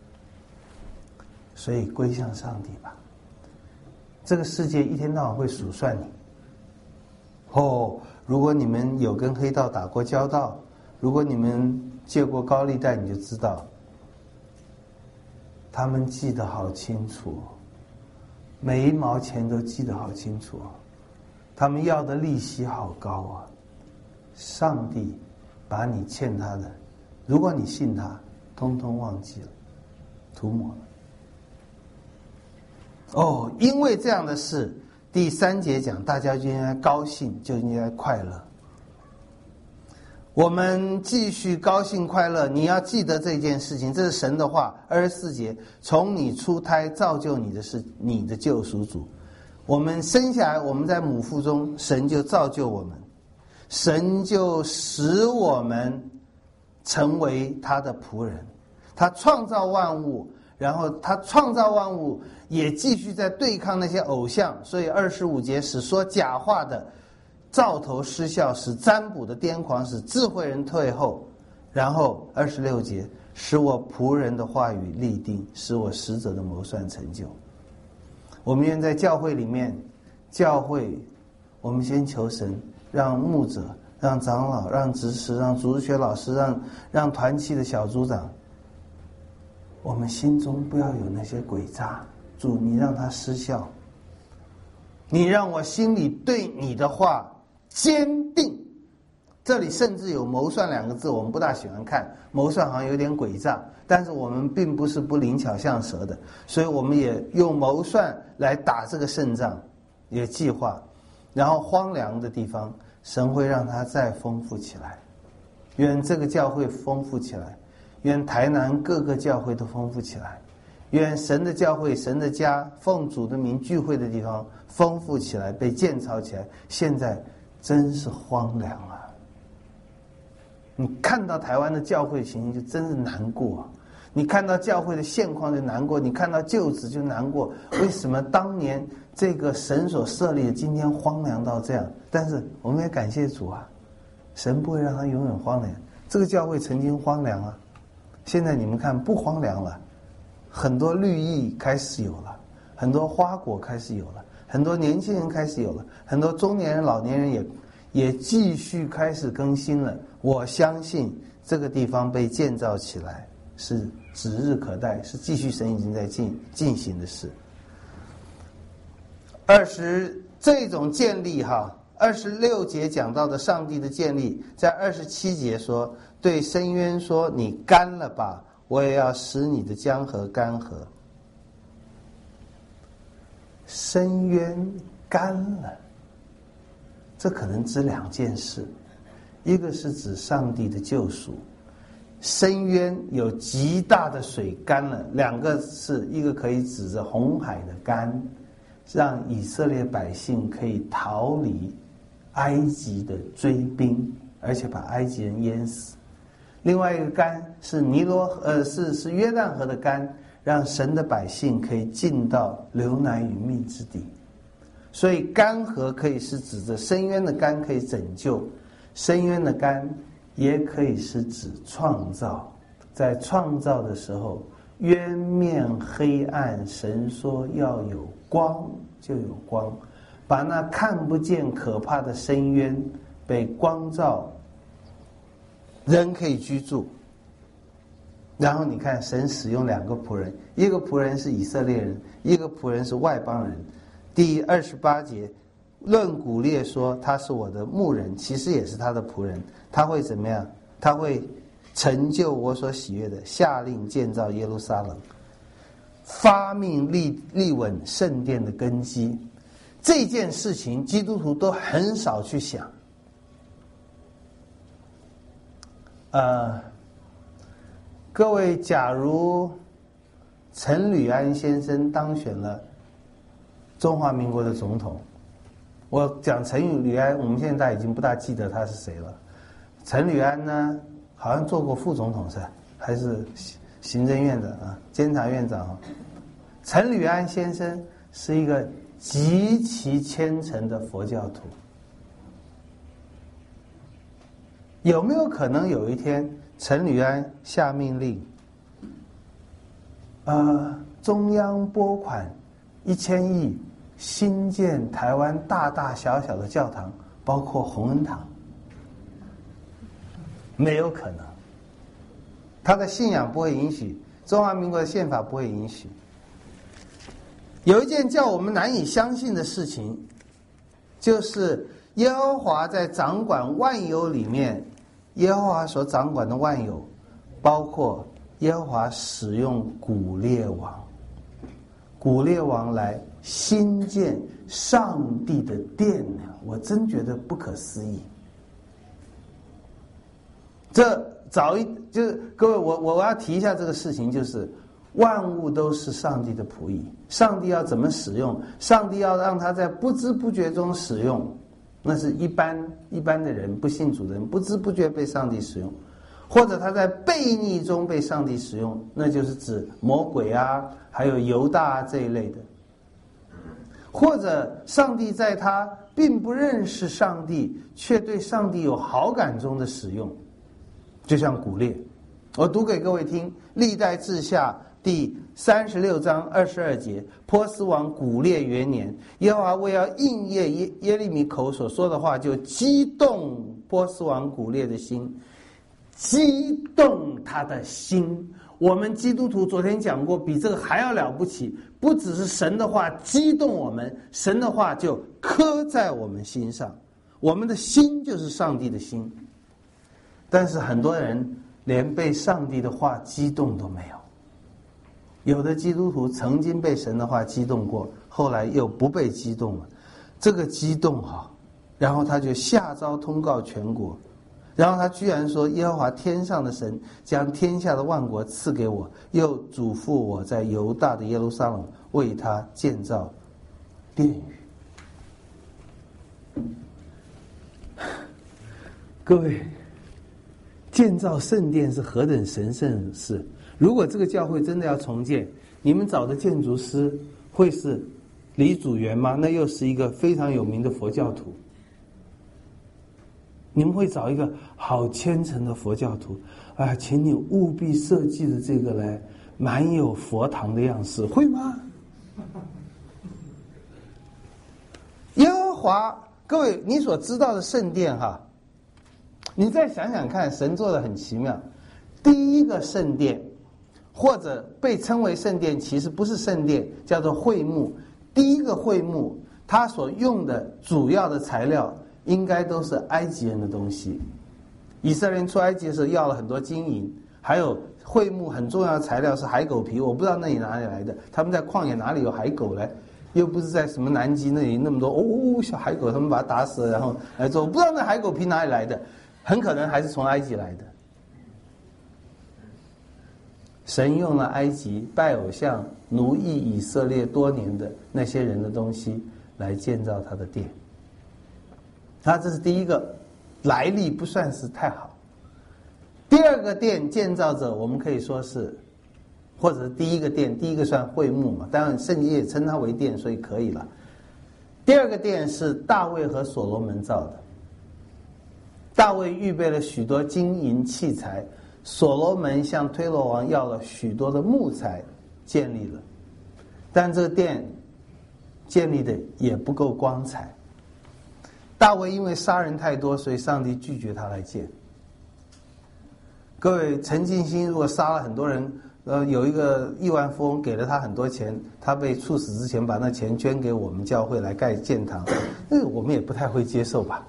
所以归向上帝吧。这个世界一天到晚会数算你。哦，如果你们有跟黑道打过交道，如果你们借过高利贷，你就知道，他们记得好清楚，每一毛钱都记得好清楚，他们要的利息好高啊。上帝把你欠他的，如果你信他，通通忘记了，涂抹了。哦，因为这样的事，第三节讲，大家就应该高兴，就应该快乐。我们继续高兴快乐，你要记得这件事情，这是神的话。二十四节，从你出胎造就你的是你的救赎主。我们生下来，我们在母腹中，神就造就我们，神就使我们成为他的仆人。他创造万物，然后他创造万物也继续在对抗那些偶像，所以二十五节使说假话的兆头失效，使占卜的癫狂，使智慧人退后。然后二十六节，使我仆人的话语立定，使我使者的谋算成就。我们愿在教会里面，教会我们先求神让牧者让长老、让执事、让主日学老师、让让团契的小组长，我们心中不要有那些诡诈。主，你让它失效。你让我心里对你的话坚定。这里甚至有谋算两个字，我们不大喜欢看，谋算好像有点诡诈，但是我们并不是不灵巧像蛇的，所以我们也用谋算来打这个胜仗，也计划。然后荒凉的地方，神会让它再丰富起来。愿这个教会丰富起来，愿台南各个教会都丰富起来，愿神的教会、神的家、奉主的名聚会的地方丰富起来，被建造起来。现在真是荒凉啊！你看到台湾的教会情形就真是难过啊，你看到教会的现况就难过，你看到旧址就难过。为什么当年这个神所设立的今天荒凉到这样？但是我们也感谢主啊，神不会让它永远荒凉。这个教会曾经荒凉啊，现在你们看不荒凉了，很多绿意开始有了，很多花果开始有了，很多年轻人开始有了，很多中年人、老年人也也继续开始更新了。我相信这个地方被建造起来是指日可待，是继续神已经在进进行的事。二十这种建立哈，二十六节讲到的上帝的建立，在二十七节说，对深渊说：“你干了吧，我也要使你的江河干涸。”深渊干了，这可能指两件事。一个是指上帝的救赎，深渊有极大的水干了，两个是一个可以指着红海的干，让以色列百姓可以逃离埃及的追兵，而且把埃及人淹死。另外一个干是尼罗呃是是约旦河的干，让神的百姓可以进到流奶与蜜之地。所以干河可以是指着深渊的干可以拯救，深渊的干也可以是指创造。在创造的时候，渊面黑暗，神说要有光就有光，把那看不见可怕的深渊被光照，人可以居住。然后你看神使用两个仆人，一个仆人是以色列人，一个仆人是外邦人。第二十八节，论古列说他是我的牧人，其实也是他的仆人。他会怎么样？他会成就我所喜悦的，下令建造耶路撒冷，发命立立稳圣殿的根基。这件事情基督徒都很少去想。呃，各位，假如陈履安先生当选了中华民国的总统，我讲陈履安，我们现在已经不大记得他是谁了。陈履安呢，好像做过副总统是吧？还是行政院的啊，监察院长。陈履安先生是一个极其虔诚的佛教徒。有没有可能有一天陈履安下命令，呃，中央拨款一千亿新建台湾大大小小的教堂，包括洪恩堂？没有可能，他的信仰不会允许，中华民国的宪法不会允许。有一件叫我们难以相信的事情，就是耶和华在掌管万有里面，耶和华所掌管的万有，包括耶和华使用古列王，古列王来新建上帝的殿，我真觉得不可思议。这早一就是各位，我我要提一下这个事情，就是万物都是上帝的仆役，上帝要怎么使用，上帝要让他在不知不觉中使用，那是一般一般的人，不信主的人不知不觉被上帝使用，或者他在悖逆中被上帝使用，那就是指魔鬼啊，还有犹大啊这一类的。或者上帝在他并不认识上帝，却对上帝有好感中的使用，就像古列。我读给各位听，历代志下第三十六章二十二节，波斯王古列元年，耶和华为要应验耶耶利米口所说的话，就激动波斯王古列的心，激动他的心。我们基督徒昨天讲过，比这个还要了不起，不只是神的话激动我们，神的话就刻在我们心上，我们的心就是上帝的心。但是很多人连被上帝的话激动都没有。有的基督徒曾经被神的话激动过，后来又不被激动了。这个激动哈，然后他就下诏通告全国，然后他居然说耶和华天上的神将天下的万国赐给我，又嘱咐我在犹大的耶路撒冷为他建造殿宇。各位，建造圣殿是何等神圣的事！如果这个教会真的要重建，你们找的建筑师会是李祖原吗？那又是一个非常有名的佛教徒。你们会找一个好虔诚的佛教徒啊，请你务必设计的这个来蛮有佛堂的样式，会吗？耶和华，各位，你所知道的圣殿哈，你再想想看，神做的很奇妙。第一个圣殿，或者被称为圣殿，其实不是圣殿，叫做会幕。第一个会幕，它所用的主要的材料应该都是埃及人的东西。以色列人出埃及的时候要了很多金银，还有会幕很重要的材料是海狗皮，我不知道那里哪里来的。他们在旷野哪里有海狗来？又不是在什么南极那里那么多哦小海狗，他们把它打死了然后来做，我不知道那海狗皮哪里来的，很可能还是从埃及来的。神用了埃及拜偶像奴役以色列多年的那些人的东西来建造他的殿。他这是第一个，来历不算是太好。第二个殿建造者，我们可以说是，或者是第一个殿，第一个算会幕嘛，当然圣经也称它为殿，所以可以了。第二个殿是大卫和所罗门造的。大卫预备了许多金银器材，所罗门向推罗王要了许多的木材建立了，但这个殿建立的也不够光彩。大卫因为杀人太多，所以上帝拒绝他来建。各位，陈进兴如果杀了很多人，呃，有一个亿万富翁给了他很多钱，他被处死之前把那钱捐给我们教会来盖建堂，那我们也不太会接受吧。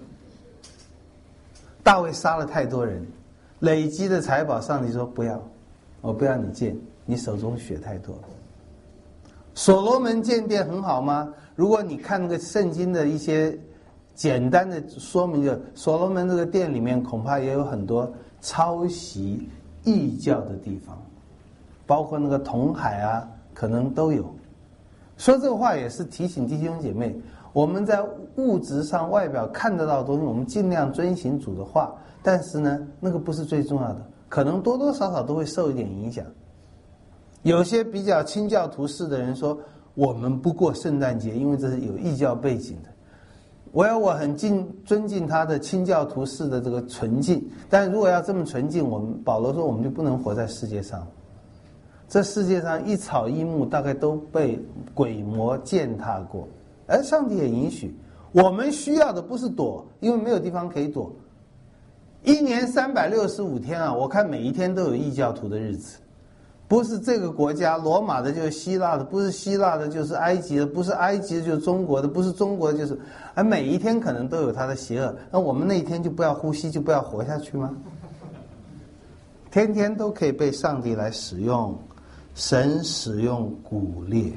大卫杀了太多人，累积的财宝，上帝说不要，我不要你建，你手中血太多了。所罗门建殿很好吗？如果你看那个圣经的一些简单的说明，就所罗门这个殿里面恐怕也有很多抄袭异教的地方，包括那个铜海啊，可能都有。说这个话也是提醒弟兄姐妹，我们在物质上外表看得到的东西，我们尽量遵行主的话，但是呢，那个不是最重要的，可能多多少少都会受一点影响。有些比较清教徒式的人说，我们不过圣诞节，因为这是有异教背景的。我要我很敬尊敬他的清教徒式的这个纯净，但如果要这么纯净，我们保罗说我们就不能活在世界上。这世界上一草一木大概都被鬼魔践踏过，而上帝也允许。我们需要的不是躲，因为没有地方可以躲。一年三百六十五天啊，我看每一天都有异教徒的日子。不是这个国家罗马的就是希腊的，不是希腊的就是埃及的，不是埃及的就是中国的，不是中国的就是，而每一天可能都有他的邪恶。那我们那一天就不要呼吸，就不要活下去吗？天天都可以被上帝来使用，神使用古列。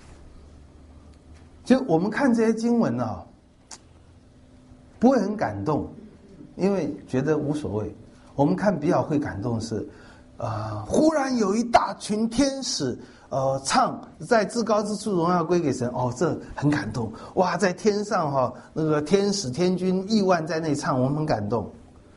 就我们看这些经文啊，不会很感动，因为觉得无所谓。我们看比较会感动是呃，忽然有一大群天使，呃，唱在至高之处荣耀归给神。哦，这很感动。哇，在天上哈、哦，那个天使天军亿万在那唱，我们很感动。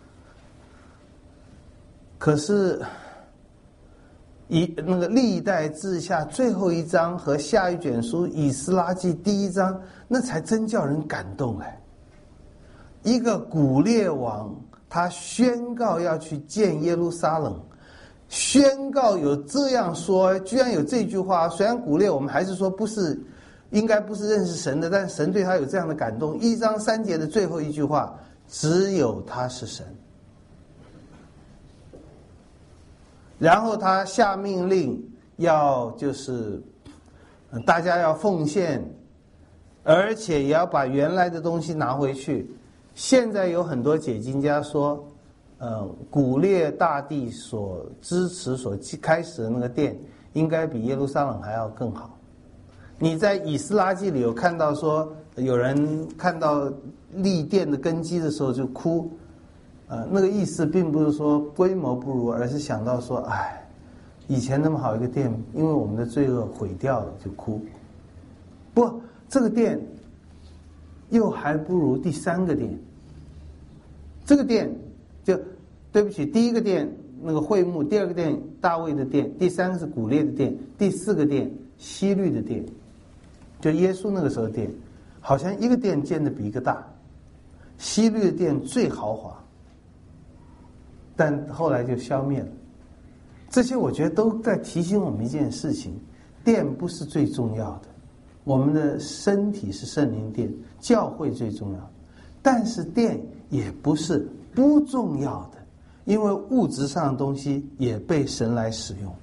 可是，以那个历代志下最后一章和下一卷书以斯拉记第一章，那才真叫人感动哎。一个古列王，他宣告要去建耶路撒冷。 宣告有这样说，居然有这句话。虽然古列我们还是说不是，应该不是认识神的，但神对他有这样的感动。一章三节的最后一句话，只有他是神。然后他下命令，要就是大家要奉献，而且也要把原来的东西拿回去。现在有很多解经家说，呃，古列大帝所支持、所开始的那个殿，应该比耶路撒冷还要更好。你在以斯拉记里有看到说，有人看到立殿的根基的时候就哭，呃，那个意思并不是说规模不如，而是想到说，哎，以前那么好一个殿，因为我们的罪恶毁掉了，就哭。不，这个殿又还不如第三个殿。这个殿就对不起，第一个殿那个会幕，第二个殿大卫的殿，第三个是古列的殿，第四个殿希律的殿，就耶稣那个时候殿，好像一个殿建的比一个大。希律的殿最豪华，但后来就消灭了。这些我觉得都在提醒我们一件事情：殿不是最重要的，我们的身体是圣灵殿，教会最重要。但是殿也不是不重要的，因为物质上的东西也被神来使用。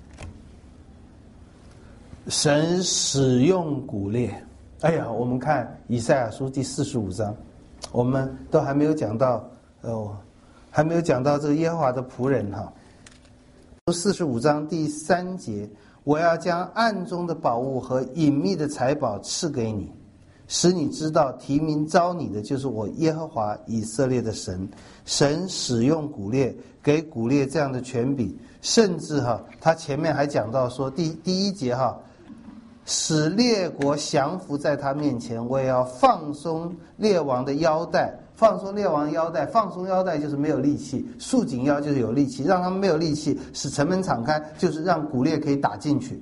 神使用古列，哎呀，我们看以赛亚书第四十五章，我们都还没有讲到，呃，还没有讲到这个耶和华的仆人哈。四十五章第三节，我要将暗中的宝物和隐秘的财宝赐给你，使你知道提名召你的就是我耶和华以色列的神。神使用古列，给古列这样的权柄，甚至哈，他前面还讲到说，第第一节哈，使列国降服在他面前，我也要放松列王的腰带。放松列王的腰带，放松腰带就是没有力气，束紧腰就是有力气，让他们没有力气，使城门敞开，就是让古列可以打进去，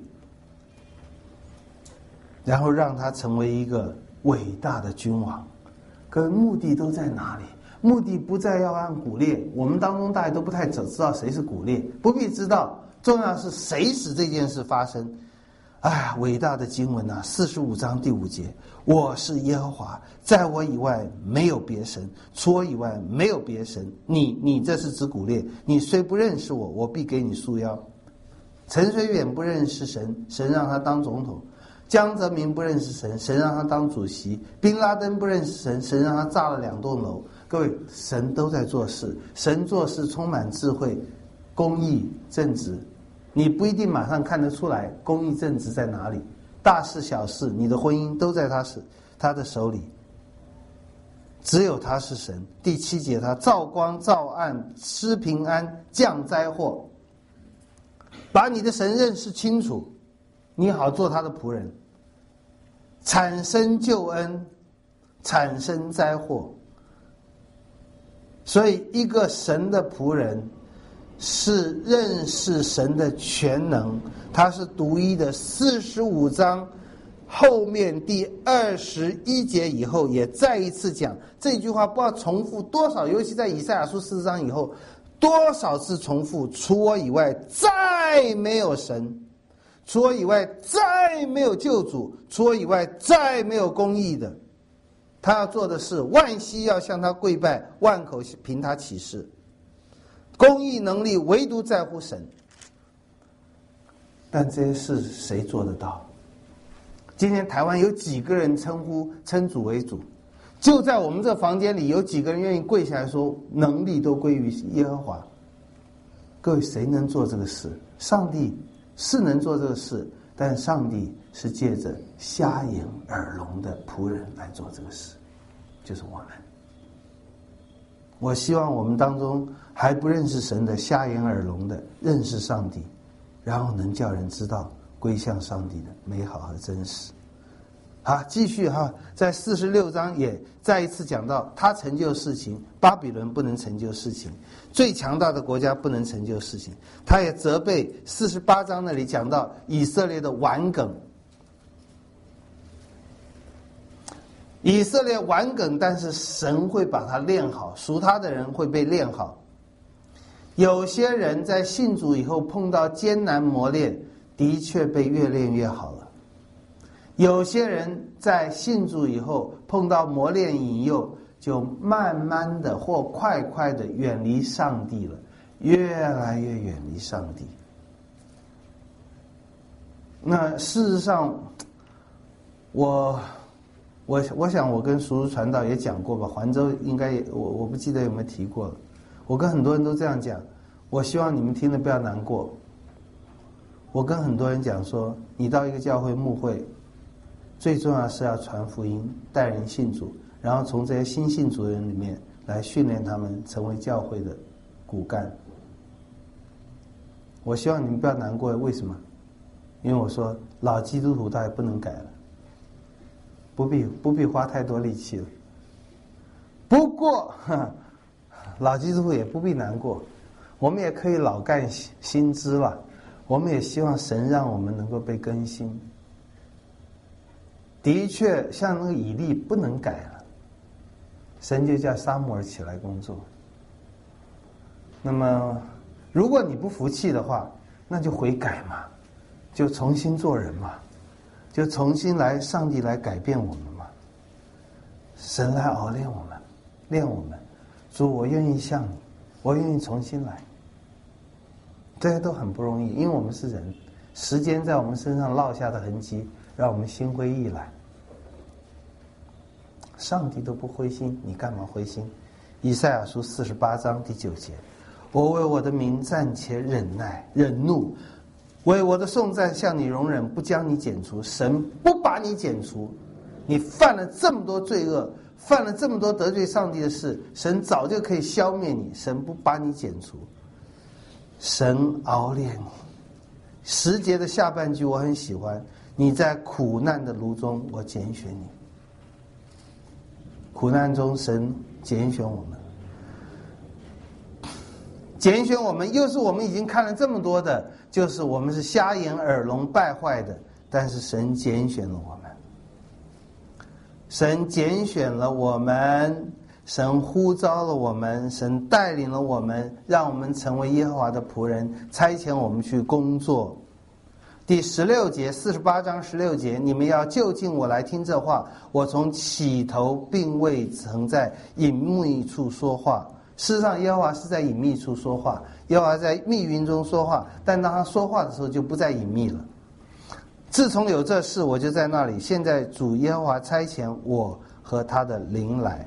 然后让他成为一个伟大的君王。可是目的都在哪里？目的不再要按古列，我们当中大家都不太知道谁是古列，不必知道，重要是谁使这件事发生。哎呀，伟大的经文啊，四十五章第五节，我是耶和华，在我以外没有别神，除我以外没有别神。你你这是指古列，你虽不认识我，我必给你束腰。陈水扁不认识神，神让他当总统；江泽民不认识神，神让他当主席；宾拉登不认识神，神让他炸了两栋楼。各位，神都在做事，神做事充满智慧、公义、正直。你不一定马上看得出来公义正直在哪里，大事小事，你的婚姻都在他手他的手里。只有他是神。第七节，他照光照暗，施平安，降灾祸。把你的神认识清楚，你好做他的仆人，产生救恩，产生灾祸。所以一个神的仆人是认识神的全能，他是独一的。四十五章后面第二十一节以后也再一次讲这句话，不知道重复多少，尤其在以赛亚书四章以后多少次重复，除我以外再没有神，除我以外再没有救主，除我以外再没有公义的。他要做的是万膝要向他跪拜，万口凭他起誓。公义能力唯独在乎神，但这些事谁做得到？今天台湾有几个人称呼称主为主？就在我们这房间里，有几个人愿意跪下来说能力都归于耶和华？各位，谁能做这个事？上帝是能做这个事，但上帝是借着瞎眼耳聋的仆人来做这个事，就是我们。我希望我们当中还不认识神的瞎眼耳聋的认识上帝，然后能叫人知道归向上帝的美好和真实。好，继续哈，在四十六章也再一次讲到他成就事情，巴比伦不能成就事情，最强大的国家不能成就事情。他也责备四十八章那里讲到以色列的顽梗，以色列顽梗，但是神会把它练好，属他的人会被练好。 有些人在信主以后碰到艰难磨练，的确被越练越好了。有些人在信主以后碰到磨练引诱，就慢慢的或快快的远离上帝了，越来越远离上帝。那事实上，我我我想我跟叔叔传道也讲过吧，环州应该也我我不记得有没有提过了。我跟很多人都这样讲，我希望你们听了不要难过。我跟很多人讲说，你到一个教会牧会，最重要是要传福音，带人信主，然后从这些新信主的人里面来训练他们成为教会的骨干。我希望你们不要难过，为什么？因为我说老基督徒他也不能改了，不必不必花太多力气了。不过老基督徒也不必难过，我们也可以老干新枝了。我们也希望神让我们能够被更新。的确，像那个以利不能改了，神就叫撒母耳起来工作。那么，如果你不服气的话，那就悔改嘛，就重新做人嘛，就重新来，上帝来改变我们嘛，神来熬炼我们，练我们。主，我愿意像你，我愿意重新来。这些都很不容易，因为我们是人，时间在我们身上烙下的痕迹，让我们心灰意懒。上帝都不灰心，你干嘛灰心？以赛亚书四十八章第九节：我为我的名暂且忍耐忍怒，为我的颂赞向你容忍，不将你剪除。神不把你剪除，你犯了这么多罪恶，犯了这么多得罪上帝的事，神早就可以消灭你，神不把你剪除。神熬炼你。十节的下半句我很喜欢，你在苦难的炉中我拣选你。苦难中神拣选我们，拣选我们又是我们已经看了这么多的，就是我们是瞎眼耳聋败坏的，但是神拣选了我们，神拣选了我们，神呼召了我们，神带领了我们，让我们成为耶和华的仆人，差遣我们去工作。第十六节，四十八章十六节，你们要就近我来听这话，我从起头并未曾在隐秘处说话。事实上，耶和华是在隐秘处说话，耶和华在密云中说话，但当他说话的时候就不再隐秘了。自从有这事，我就在那里。现在主耶和华差遣我和他的灵来。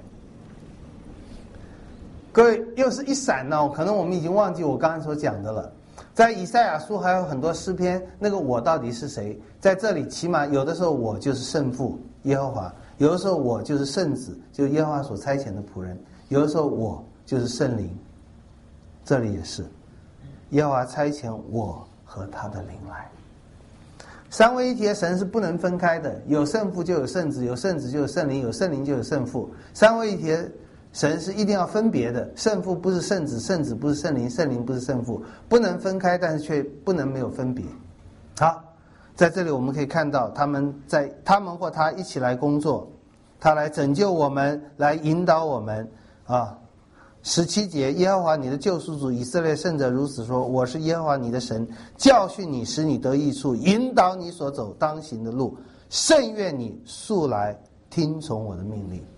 各位，又是一闪呢，可能我们已经忘记我刚才所讲的了。在以赛亚书还有很多诗篇，那个我到底是谁？在这里起码有的时候我就是圣父耶和华，有的时候我就是圣子，就是耶和华所差遣的仆人，有的时候我就是圣灵。这里也是耶和华差遣我和他的灵来。三位一体的神是不能分开的，有圣父就有圣子，有圣子就有圣灵，有圣灵就有圣父。三位一体的神是一定要分别的，圣父不是圣子，圣子不是圣灵，圣灵不是圣父，不能分开，但是却不能没有分别。好，在这里我们可以看到他们在他们或他一起来工作，他来拯救我们，来引导我们啊。十七节，耶和华你的救赎主以色列圣者如此说：我是耶和华你的神，教训你，使你得益处，引导你所走当行的路，甚愿你素来听从我的命令。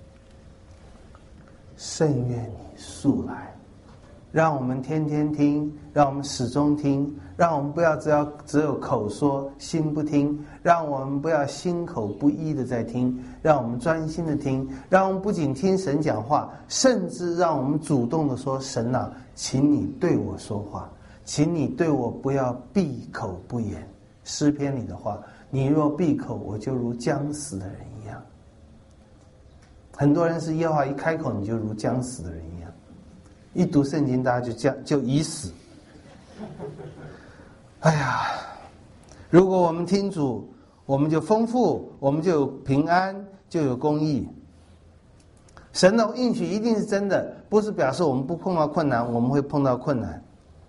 甚愿你素来，让我们天天听，让我们始终听，让我们不要只要只有口说心不听，让我们不要心口不一的在听，让我们专心的听，让我们不仅听神讲话，甚至让我们主动的说：神啊，请你对我说话，请你对我不要闭口不言。诗篇里的话，你若闭口，我就如将死的人一样。很多人是耶和华一开口你就如将死的人一样，一读圣经大家就将就已死。哎呀，如果我们听主，我们就丰富，我们就有平安，就有公义。神的应许一定是真的，不是表示我们不碰到困难，我们会碰到困难。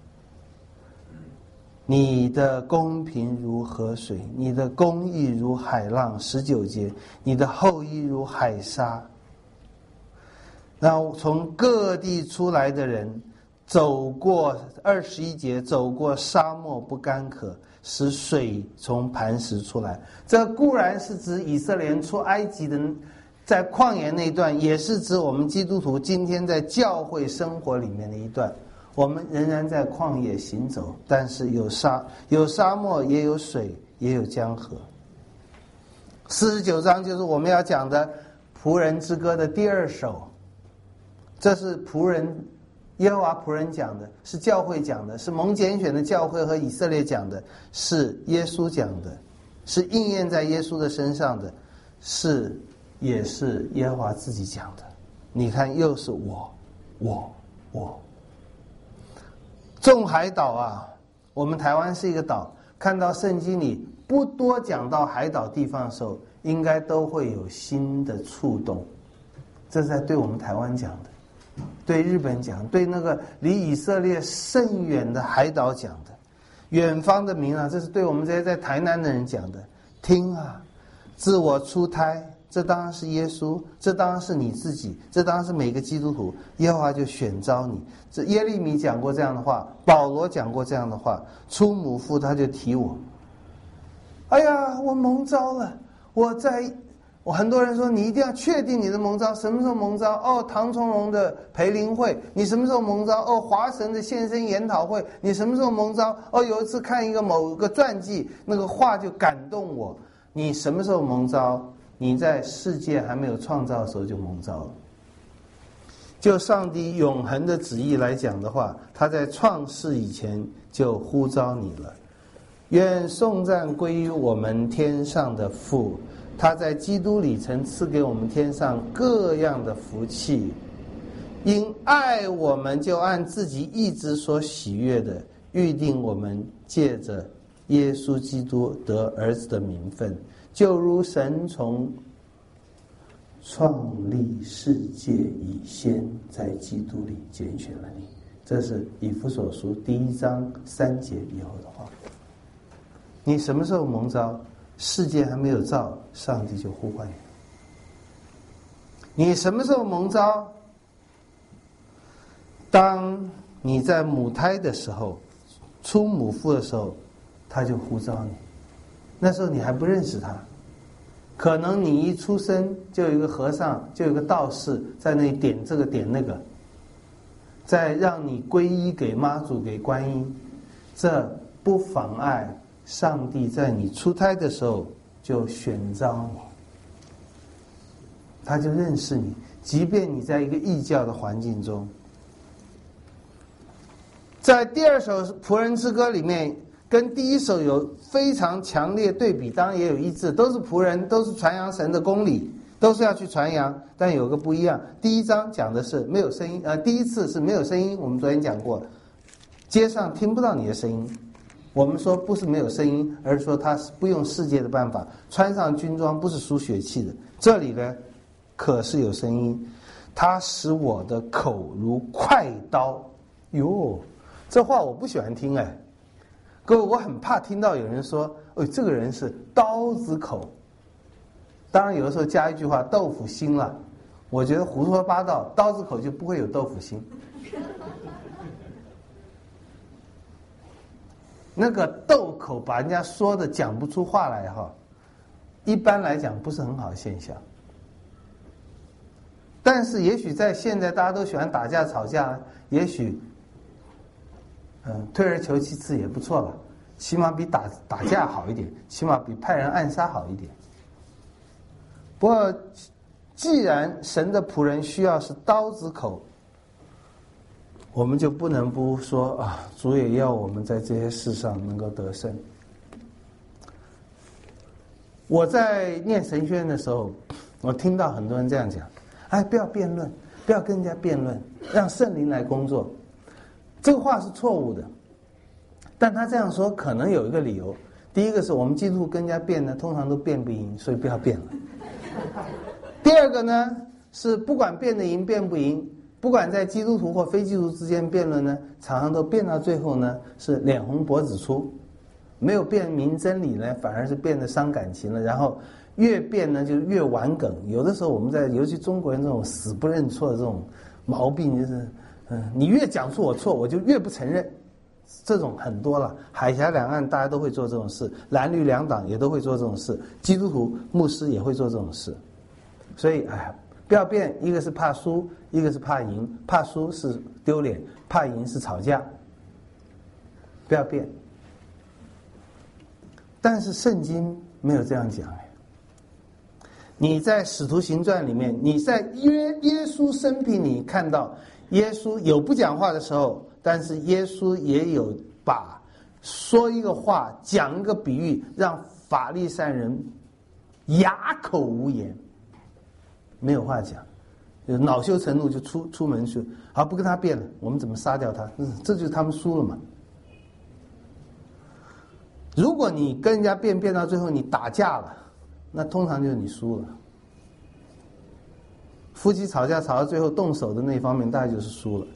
你的公平如河水，你的公义如海浪。十九节，你的后裔如海沙。那从各地出来的人， 走过二十一节，走过沙漠不干渴，使水从磐石出来。这固然是指以色列人出埃及的，在旷野那一段，也是指我们基督徒今天在教会生活里面的一段。我们仍然在旷野行走，但是有沙有沙漠，也有水，也有江河。四十九章就是我们要讲的仆人之歌的第二首，这是仆人耶和华仆人讲的，是教会讲的，是蒙拣选的教会和以色列讲的，是耶稣讲的，是应验在耶稣的身上的，是也是耶和华自己讲的。你看，又是我我我众海岛啊，我们台湾是一个岛，看到圣经里不多讲到海岛地方的时候，应该都会有新的触动。这是在对我们台湾讲的，对日本讲，对那个离以色列甚远的海岛讲的，远方的民啊，这是对我们这些在台南的人讲的。听啊，自我出胎，这当然是耶稣，这当然是你自己，这当然是每个基督徒。耶和华就选召你。这耶利米讲过这样的话，保罗讲过这样的话，出母腹他就提我。哎呀，我蒙召了，我在我很多人说你一定要确定你的蒙召，什么时候蒙召？哦，唐崇荣的培灵会，你什么时候蒙召？哦，华神的现身研讨会，你什么时候蒙召？哦，有一次看一个某个传记，那个话就感动我。你什么时候蒙召？你在世界还没有创造的时候就蒙召了。就上帝永恒的旨意来讲的话，他在创世以前就呼召你了。愿颂赞归于我们天上的父，他在基督里曾赐给我们天上各样的福气，因爱我们就按自己意志所喜悦的预定我们借着耶稣基督得儿子的名分，就如神从创立世界以先在基督里拣选了你。这是以弗所书第一章三节以后的话。你什么时候蒙召？世界还没有造，上帝就呼唤你。你什么时候蒙召？当你在母胎的时候，出母腹的时候，他就呼召你。那时候你还不认识他，可能你一出生就有一个和尚，就有一个道士在那里点这个点那个，再让你皈依给妈祖给观音，这不妨碍上帝在你出胎的时候就选召你，他就认识你，即便你在一个异教的环境中。在第二首仆人之歌里面，跟第一首有非常强烈对比，当然也有一致，都是仆人，都是传扬神的公理，都是要去传扬，但有个不一样。第一章讲的是没有声音，呃，第一次是没有声音，我们昨天讲过，街上听不到你的声音。我们说不是没有声音，而是说他是不用世界的办法，穿上军装不是输血气的。这里呢，可是有声音，他使我的口如快刀。哟，这话我不喜欢听哎。各位，我很怕听到有人说，哦，这个人是刀子口。当然有的时候加一句话，豆腐心了。我觉得胡说八道，刀子口就不会有豆腐心。那个豆口把人家说的讲不出话来哈，一般来讲不是很好的现象。但是也许在现在大家都喜欢打架吵架，也许嗯，退而求其次也不错吧，起码比打打架好一点，起码比派人暗杀好一点。不过既然神的仆人需要是刀子口，我们就不能不说啊，主也要我们在这些事上能够得胜。我在念神学院的时候，我听到很多人这样讲，哎，不要辩论，不要跟人家辩论，让圣灵来工作。这个话是错误的，但他这样说可能有一个理由。第一个是我们基督徒跟人家辩呢，通常都辩不赢，所以不要辩了。第二个呢，是不管辩得赢辩不赢，不管在基督徒或非基督徒之间辩论呢，常常都辩到最后呢是脸红脖子粗，没有辩明真理呢，反而是变得伤感情了。然后越辩呢就越顽梗。有的时候我们在尤其中国人这种死不认错的这种毛病，就是嗯，你越讲出我错，我就越不承认。这种很多了，海峡两岸大家都会做这种事，蓝绿两党也都会做这种事，基督徒牧师也会做这种事。所以，哎，不要变，一个是怕输，一个是怕赢。怕输是丢脸，怕赢是吵架。不要变。但是圣经没有这样讲哎。你在使徒行传里面，你在约耶稣生平里看到，耶稣有不讲话的时候，但是耶稣也有把说一个话，讲一个比喻，让法利赛人哑口无言，没有话讲，就恼羞成怒就出出门去，好不跟他辩了，我们怎么杀掉他？这就是他们输了嘛。如果你跟人家辩辩到最后你打架了，那通常就是你输了。夫妻吵架吵到最后动手的那一方面，大概就是输了。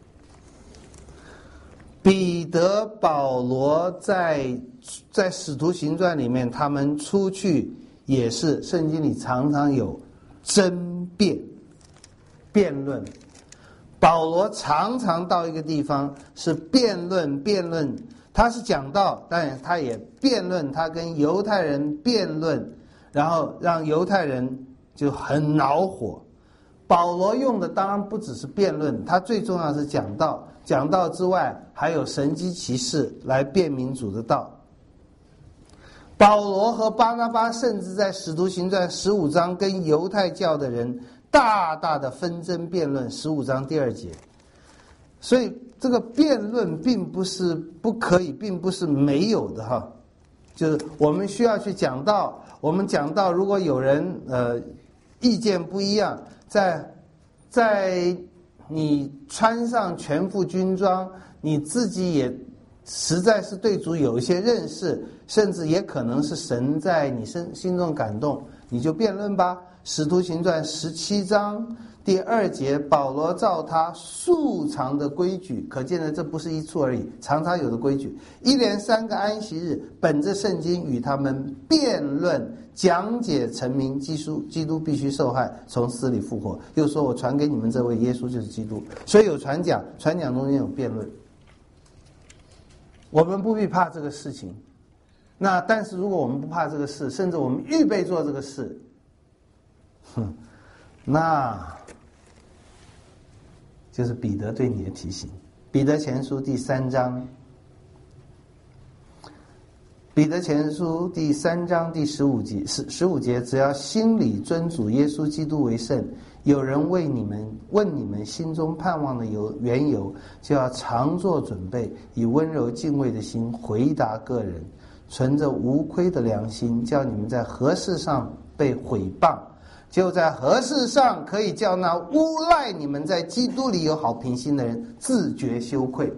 彼得、保罗在在使徒行传里面，他们出去也是圣经里常常有争辩、辩论。保罗常常到一个地方是辩论，辩论。他是讲道，但他也辩论，他跟犹太人辩论，然后让犹太人就很恼火。保罗用的当然不只是辩论，他最重要是讲道，讲道之外还有神迹奇事来辩明主的道。保罗和巴拿巴甚至在使徒行传十五章跟犹太教的人大大的纷争辩论，十五章第二节。所以这个辩论并不是不可以，并不是没有的哈，就是我们需要去讲道。我们讲道，如果有人呃意见不一样，在在你穿上全副军装，你自己也实在是对主有一些认识，甚至也可能是神在你身心中感动，你就辩论吧。使徒行传十七章第二节，保罗照他素常的规矩，可见的这不是一处而已，常常有的规矩，一连三个安息日，本着圣经与他们辩论，讲解陈明基督基督必须受害，从死里复活。又说我传给你们这位耶稣就是基督。所以有传讲，传讲中间有辩论。我们不必怕这个事情。那但是如果我们不怕这个事，甚至我们预备做这个事，哼，那就是彼得对你的提醒。彼得前书第三章，彼得前书第三章第十五节，十十五节，只要心里尊主耶稣基督为圣，有人为你们问你们心中盼望的由缘由，就要常做准备，以温柔敬畏的心回答个人，存着无亏的良心，叫你们在何事上被毁谤，就在何事上可以叫那诬赖你们在基督里有好品行的人自觉羞愧。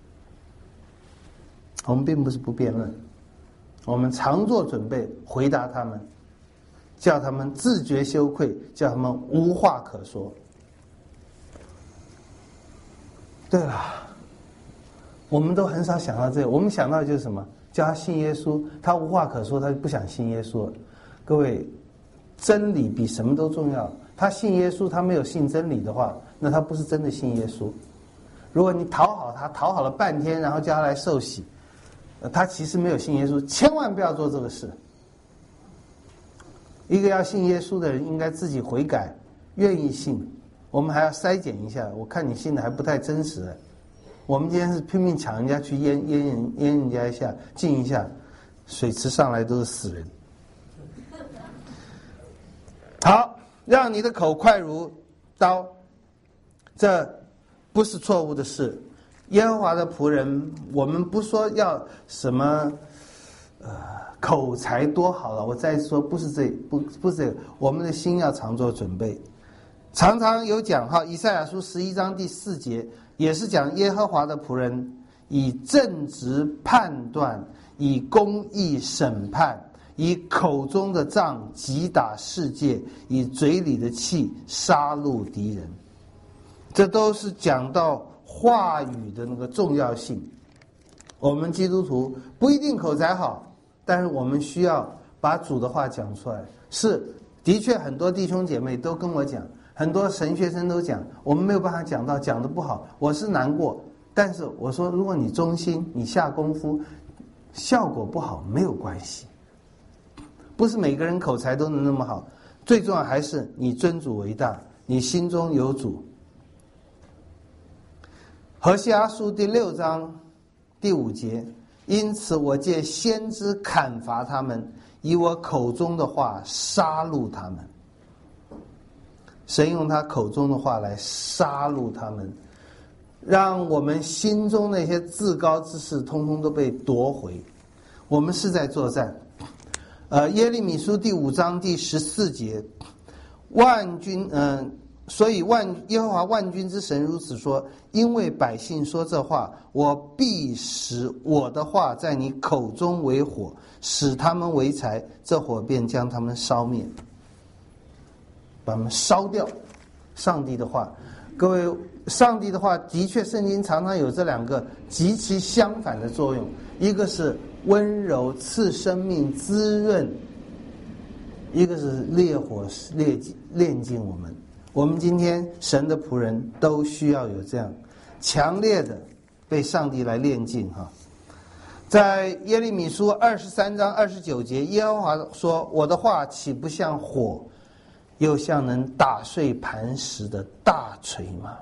我们并不是不辩论，我们常做准备回答他们，叫他们自觉羞愧，叫他们无话可说。对了，我们都很少想到这个，我们想到的就是什么？叫他信耶稣，他无话可说，他就不想信耶稣了。各位，真理比什么都重要。他信耶稣，他没有信真理的话，那他不是真的信耶稣。如果你讨好他，讨好了半天，然后叫他来受洗，他其实没有信耶稣，千万不要做这个事。一个要信耶稣的人，应该自己悔改，愿意信。我们还要筛检一下，我看你信的还不太真实。我们今天是拼命抢人家去淹淹人淹人家一下，浸一下，水池上来都是死人。好，让你的口快如刀，这不是错误的事。耶和华的仆人，我们不说要什么呃口才多好了，我再说不是这不不是这个，我们的心要常做准备。常常有讲哈，以赛亚书十一章第四节也是讲耶和华的仆人以正直判断，以公义审判，以口中的杖击打世界，以嘴里的气杀戮敌人。这都是讲到话语的那个重要性。我们基督徒不一定口才好，但是我们需要把主的话讲出来。是，的确很多弟兄姐妹都跟我讲， 很多神学生都讲，我们没有办法讲到，讲得不好，我是难过。但是我说，如果你忠心，你下功夫，效果不好没有关系。不是每个人口才都能那么好，最重要还是你尊主为大，你心中有主。何西阿书第六章第五节，因此我借先知砍伐他们，以我口中的话杀戮他们。神用他口中的话来杀戮他们，让我们心中那些自高之事通通都被夺回。我们是在作战。呃，耶利米书第五章第十四节，万军，嗯、呃，所以万耶和华万军之神如此说：因为百姓说这话，我必使我的话在你口中为火，使他们为柴，这火便将他们烧灭。把他们烧掉。上帝的话，各位，上帝的话的确，圣经常常有这两个极其相反的作用，一个是温柔赐生命滋润，一个是烈火炼炼尽我们。我们今天神的仆人都需要有这样强烈的被上帝来炼尽哈。在耶利米书二十三章二十九节，耶和华说：我的话岂不像火，又像能打碎磐石的大锤吗？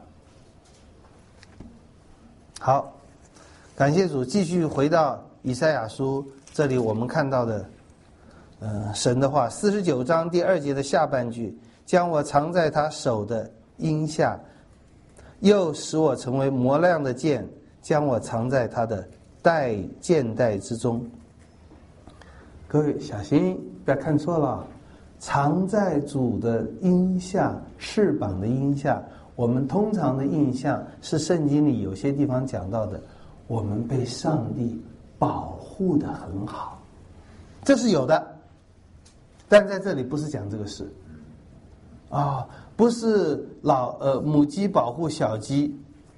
好，感谢主。继续回到以赛亚书，这里我们看到的呃，神的话，四十九章第二节的下半句，将我藏在他手的荫下，又使我成为磨亮的剑，将我藏在他的带剑带之中。各位小心，不要看错了，藏在主的荫下，翅膀的荫下。我们通常的印象是圣经里有些地方讲到的，我们被上帝保护得很好，这是有的，但在这里不是讲这个事啊、哦，不是老呃母鸡保护小鸡，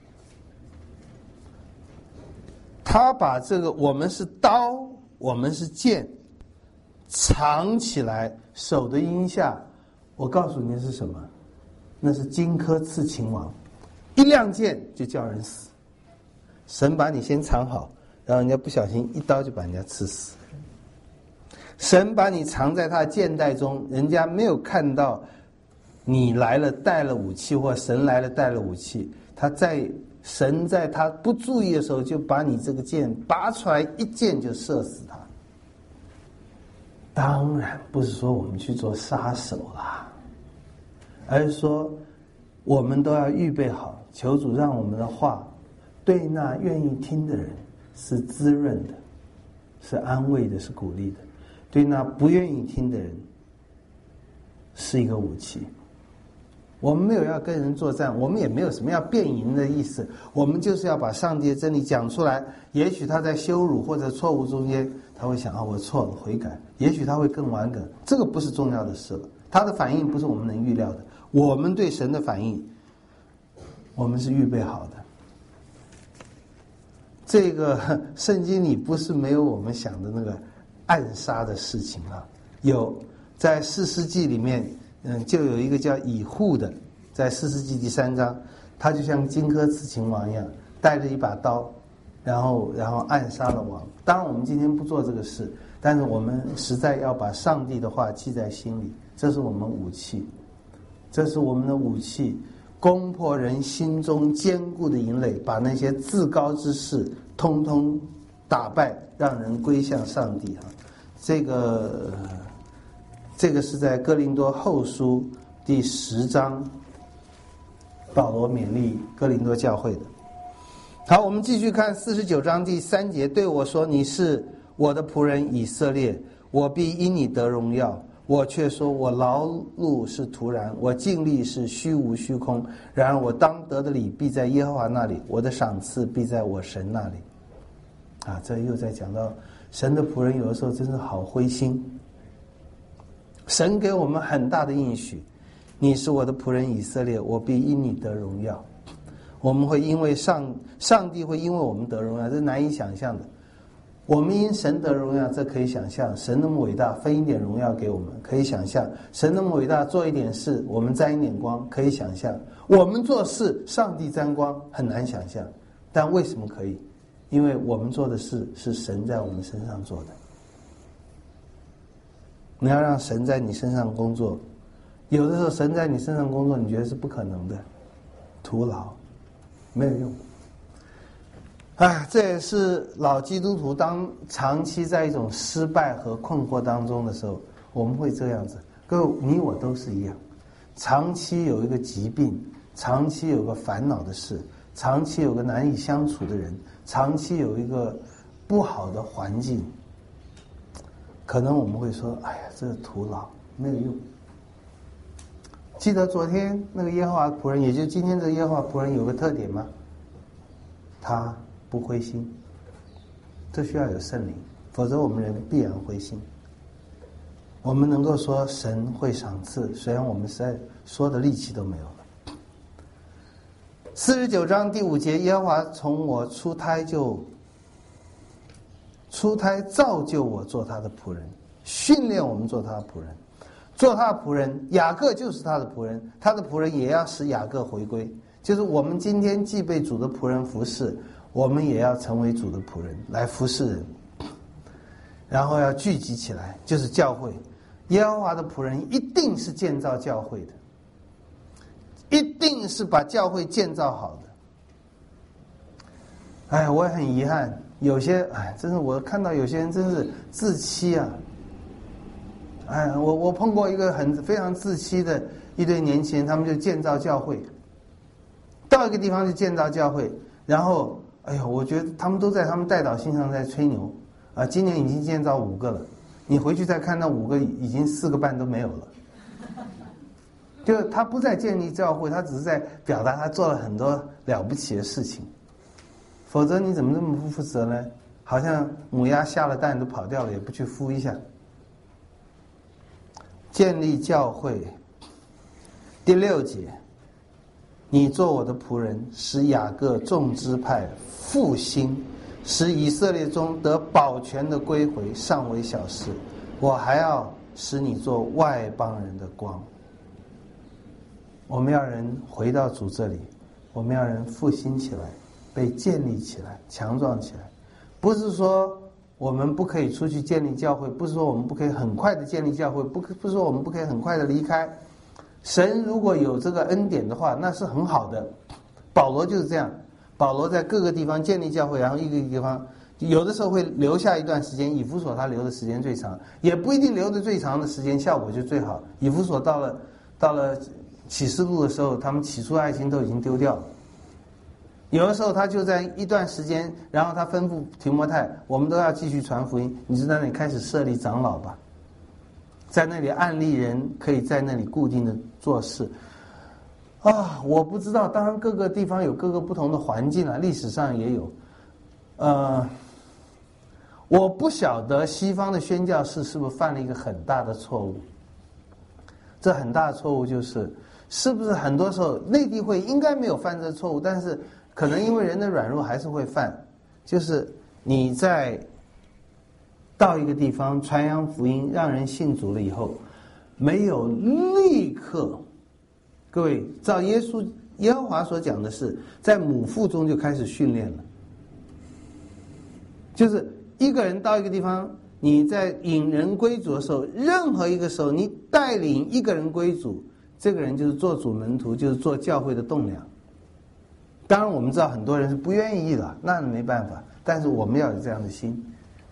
他把这个我们是刀，我们是剑，藏起来手的荫下。我告诉你是什么？那是荆轲刺秦王，一亮剑就叫人死。神把你先藏好，然后人家不小心一刀就把人家刺死。神把你藏在他的剑带中，人家没有看到你来了带了武器，或神来了带了武器，他在神在他不注意的时候就把你这个剑拔出来，一箭就射死他。当然不是说我们去做杀手啦，而是说我们都要预备好，求主让我们的话对那愿意听的人是滋润的，是安慰的，是鼓励的；对那不愿意听的人是一个武器。我们没有要跟人作战，我们也没有什么要辩赢的意思，我们就是要把上帝的真理讲出来。也许他在羞辱或者错误中间，他会想啊，我错了，悔改。也许他会更顽梗，这个不是重要的事了。他的反应不是我们能预料的，我们对神的反应，我们是预备好的。这个圣经里不是没有我们想的那个暗杀的事情啊，有在士师记里面。嗯，就有一个叫以户的，在士师记第三章，他就像荆轲刺秦王一样，带着一把刀，然后然后暗杀了王。当然，我们今天不做这个事，但是我们实在要把上帝的话记在心里，这是我们武器，这是我们的武器，攻破人心中坚固的营垒，把那些自高之事通通打败，让人归向上帝啊！这个。这个是在哥林多后书第十章，保罗勉励哥林多教会的。好，我们继续看四十九章第三节，对我说：你是我的仆人以色列，我必因你得荣耀。我却说我劳碌是徒然，我尽力是虚无虚空。然而我当得的礼必在耶和华那里，我的赏赐必在我神那里。啊，这又在讲到神的仆人有的时候真是好灰心。神给我们很大的应许，你是我的仆人以色列，我必因你得荣耀。我们会因为上上帝会因为我们得荣耀，这是难以想象的。 我们因神得荣耀，这可以想象。神那么伟大，分一点荣耀给我们，可以想象。神那么伟大，做一点事，我们沾一点光，可以想象。我们做事，上帝沾光，很难想象。但为什么可以？因为我们做的事是神在我们身上做的。你要让神在你身上工作，有的时候神在你身上工作，你觉得是不可能的，徒劳，没有用。啊，这也是老基督徒当长期在一种失败和困惑当中的时候，我们会这样子。各位，你我都是一样，长期有一个疾病，长期有个烦恼的事，长期有个难以相处的人，长期有一个不好的环境，可能我们会说：“哎呀，这是徒劳，没有用。”记得昨天那个耶和华仆人，也就今天这个耶和华仆人有个特点吗？他不灰心，这需要有圣灵，否则我们人必然灰心。我们能够说神会赏赐，虽然我们实在说的力气都没有了。四十九章第五节，耶和华从我出胎就出胎造就我做他的仆人，训练我们做他的仆人，做他的仆人。雅各就是他的仆人，他的仆人也要使雅各回归。就是我们今天既被主的仆人服侍，我们也要成为主的仆人来服侍人，然后要聚集起来，就是教会。耶和华的仆人一定是建造教会的，一定是把教会建造好的。哎，我也很遗憾，有些哎，真是我看到有些人真是自欺啊！哎，我我碰过一个很非常自欺的一对年轻人，他们就建造教会，到一个地方就建造教会，然后哎呦，我觉得他们都在他们代祷信上在吹牛啊，今年已经建造五个了，你回去再看那五个已经四个半都没有了。就他不再建立教会，他只是在表达他做了很多了不起的事情。否则你怎么这么不负责呢？好像母鸭下了蛋都跑掉了，也不去孵一下。建立教会，第六节，你做我的仆人，使雅各众支派复兴，使以色列中得保全的归回，尚为小事。我还要使你做外邦人的光。我们要人回到主这里，我们要人复兴起来，被建立起来，强壮起来。不是说我们不可以出去建立教会，不是说我们不可以很快的建立教会，不不是说我们不可以很快的离开。神如果有这个恩典的话，那是很好的。保罗就是这样，保罗在各个地方建立教会，然后一个一个地方有的时候会留下一段时间。以弗所他留的时间最长，也不一定留的最长的时间效果就最好。以弗所到了到了启示录的时候，他们起初爱心都已经丢掉了。有的时候他就在一段时间，然后他吩咐提摩太，我们都要继续传福音，你就在那里开始设立长老吧，在那里案例人可以在那里固定的做事啊。我不知道，当然各个地方有各个不同的环境啊，历史上也有。呃，我不晓得西方的宣教士是不是犯了一个很大的错误。这很大的错误就是，是不是很多时候内地会应该没有犯这个错误，但是可能因为人的软弱还是会犯。就是你在到一个地方传扬福音，让人信主了以后，没有立刻，各位照耶稣耶和华所讲的是，在母腹中就开始训练了。就是一个人到一个地方，你在引人归主的时候，任何一个时候你带领一个人归主，这个人就是做主门徒，就是做教会的栋梁。当然我们知道很多人是不愿意的，那没办法，但是我们要有这样的心。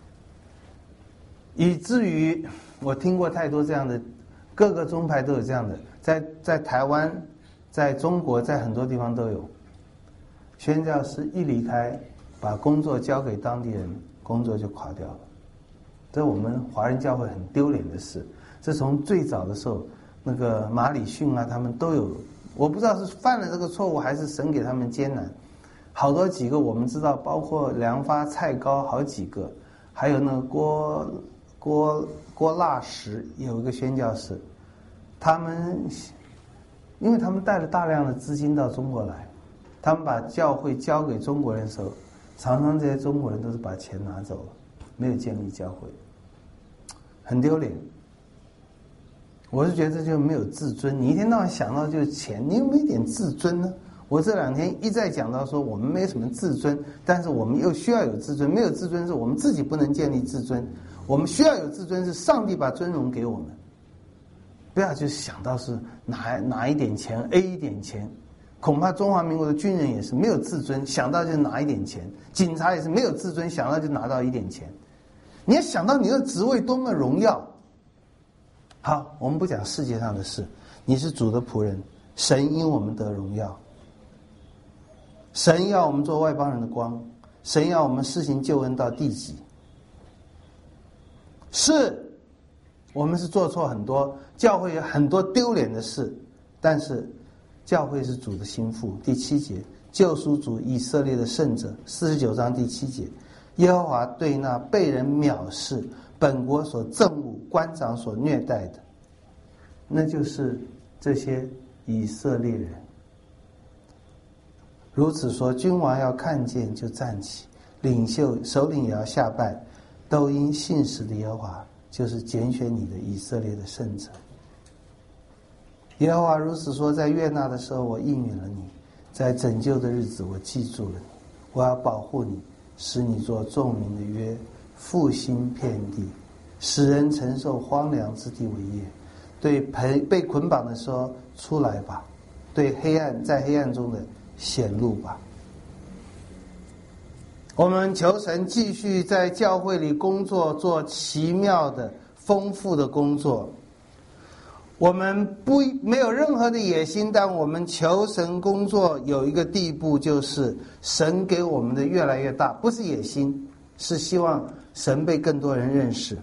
以至于我听过太多这样的，各个宗派都有这样的，在在台湾，在中国，在很多地方都有。宣教师一离开，把工作交给当地人，工作就垮掉了。这是我们华人教会很丢脸的事。这从最早的时候，那个马礼逊啊，他们都有，我不知道是犯了这个错误，还是神给他们艰难。好多几个我们知道，包括梁发、蔡高好几个，还有那个郭郭郭腊什有一个宣教士，他们因为他们带了大量的资金到中国来，他们把教会交给中国人的时候，常常这些中国人都是把钱拿走了。 没有建立教会，很丢脸。我是觉得这就没有自尊，你一天到晚想到就是钱，你有没有一点自尊呢？我这两天一再讲到说我们没有什么自尊，但是我们又需要有自尊。没有自尊是我们自己不能建立自尊，我们需要有自尊是上帝把尊荣给我们。不要就想到是拿拿一点钱 A 一点钱，恐怕中华民国的军人也是没有自尊，想到就拿一点钱，警察也是没有自尊，想到就拿到一点钱。你要想到你的职位多么荣耀。好，我们不讲世界上的事，你是主的仆人，神因我们得荣耀。神要我们做外邦人的光，神要我们施行救恩到地极。是，我们是做错很多，教会有很多丢脸的事，但是教会是主的心腹。第七节，救赎主以色列的圣者，四十九章第七节，耶和华对那被人藐视、本国所憎恶、官长所虐待的，那就是这些以色列人。如此说，君王要看见就站起，领袖首领也要下拜，都因信实的耶和华，就是拣选你的以色列的圣者。耶和华如此说，在悦纳的时候我应允了你，在拯救的日子我记住了你，我要保护你，使你做众民的约，复兴遍地，使人承受荒凉之地为业。对被捆绑的说，出来吧，对黑暗在黑暗中的显露吧。我们求神继续在教会里工作，做奇妙的丰富的工作。我们不没有任何的野心，但我们求神工作有一个地步，就是神给我们的越来越大，不是野心，是希望神被更多人认识。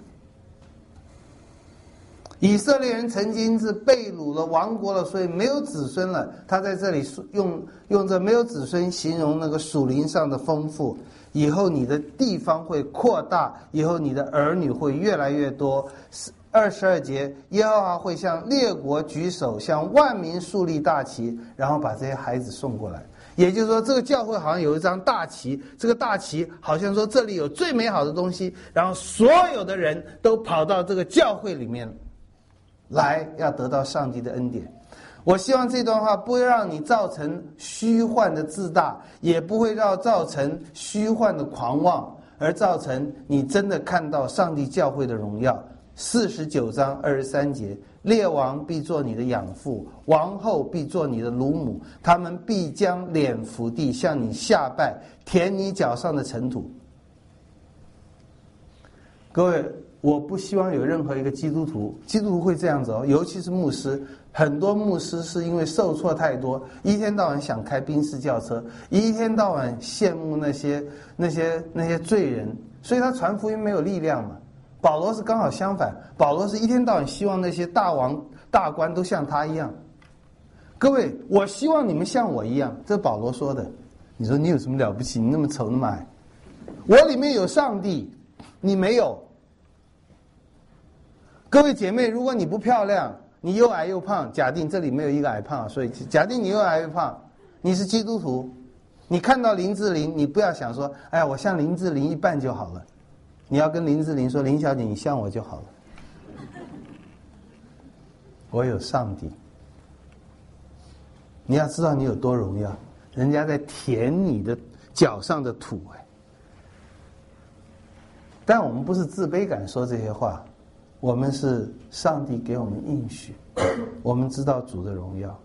以色列人曾经是被掳了、亡国了，所以没有子孙了。他在这里用用这没有子孙形容那个属灵上的丰富。以后你的地方会扩大，以后你的儿女会越来越多。二十二节，耶和华会向列国举手，向万民树立大旗，然后把这些孩子送过来。也就是说，这个教会好像有一张大旗，这个大旗好像说这里有最美好的东西，然后所有的人都跑到这个教会里面来，要得到上帝的恩典。我希望这段话不会让你造成虚幻的自大，也不会让造成虚幻的狂妄，而造成你真的看到上帝教会的荣耀。四十九章二十三节，列王必做你的养父，王后必做你的乳母，他们必将脸伏地向你下拜，舔你脚上的尘土。各位，我不希望有任何一个基督徒，基督徒会这样子哦，尤其是牧师。很多牧师是因为受挫太多，一天到晚想开宾士轿车，一天到晚羡慕那些那些那些罪人，所以他传福音没有力量嘛。保罗是刚好相反，保罗是一天到晚希望那些大王大官都像他一样。各位，我希望你们像我一样，这是保罗说的。你说你有什么了不起？你那么丑那么矮，我里面有上帝，你没有。各位姐妹，如果你不漂亮，你又矮又胖，假定这里没有一个矮胖，所以假定你又矮又胖，你是基督徒，你看到林志玲，你不要想说，哎呀，我像林志玲一半就好了。你要跟林志玲说，林小姐，你像我就好了。我有上帝，你要知道你有多荣耀，人家在舔你的脚上的土哎。但我们不是自卑感说这些话，我们是上帝给我们应许，我们知道主的荣耀。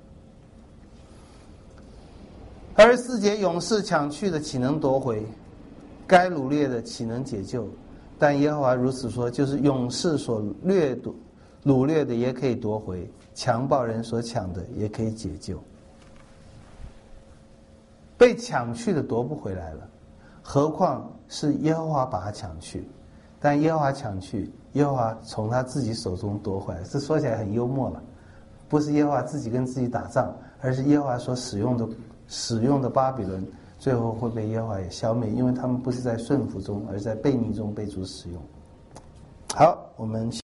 二十四节，勇士抢去的岂能夺回？该掳掠的岂能解救？但耶和华如此说，就是勇士所掠夺掳掠的也可以夺回，强暴人所抢的也可以解救。被抢去的夺不回来了，何况是耶和华把他抢去。但耶和华抢去，耶和华从他自己手中夺回来。这说起来很幽默了，不是耶和华自己跟自己打仗，而是耶和华所使用的使用的巴比伦最后会被耶和华也消灭，因为他们不是在顺服中，而在悖逆中被主使用。好，我们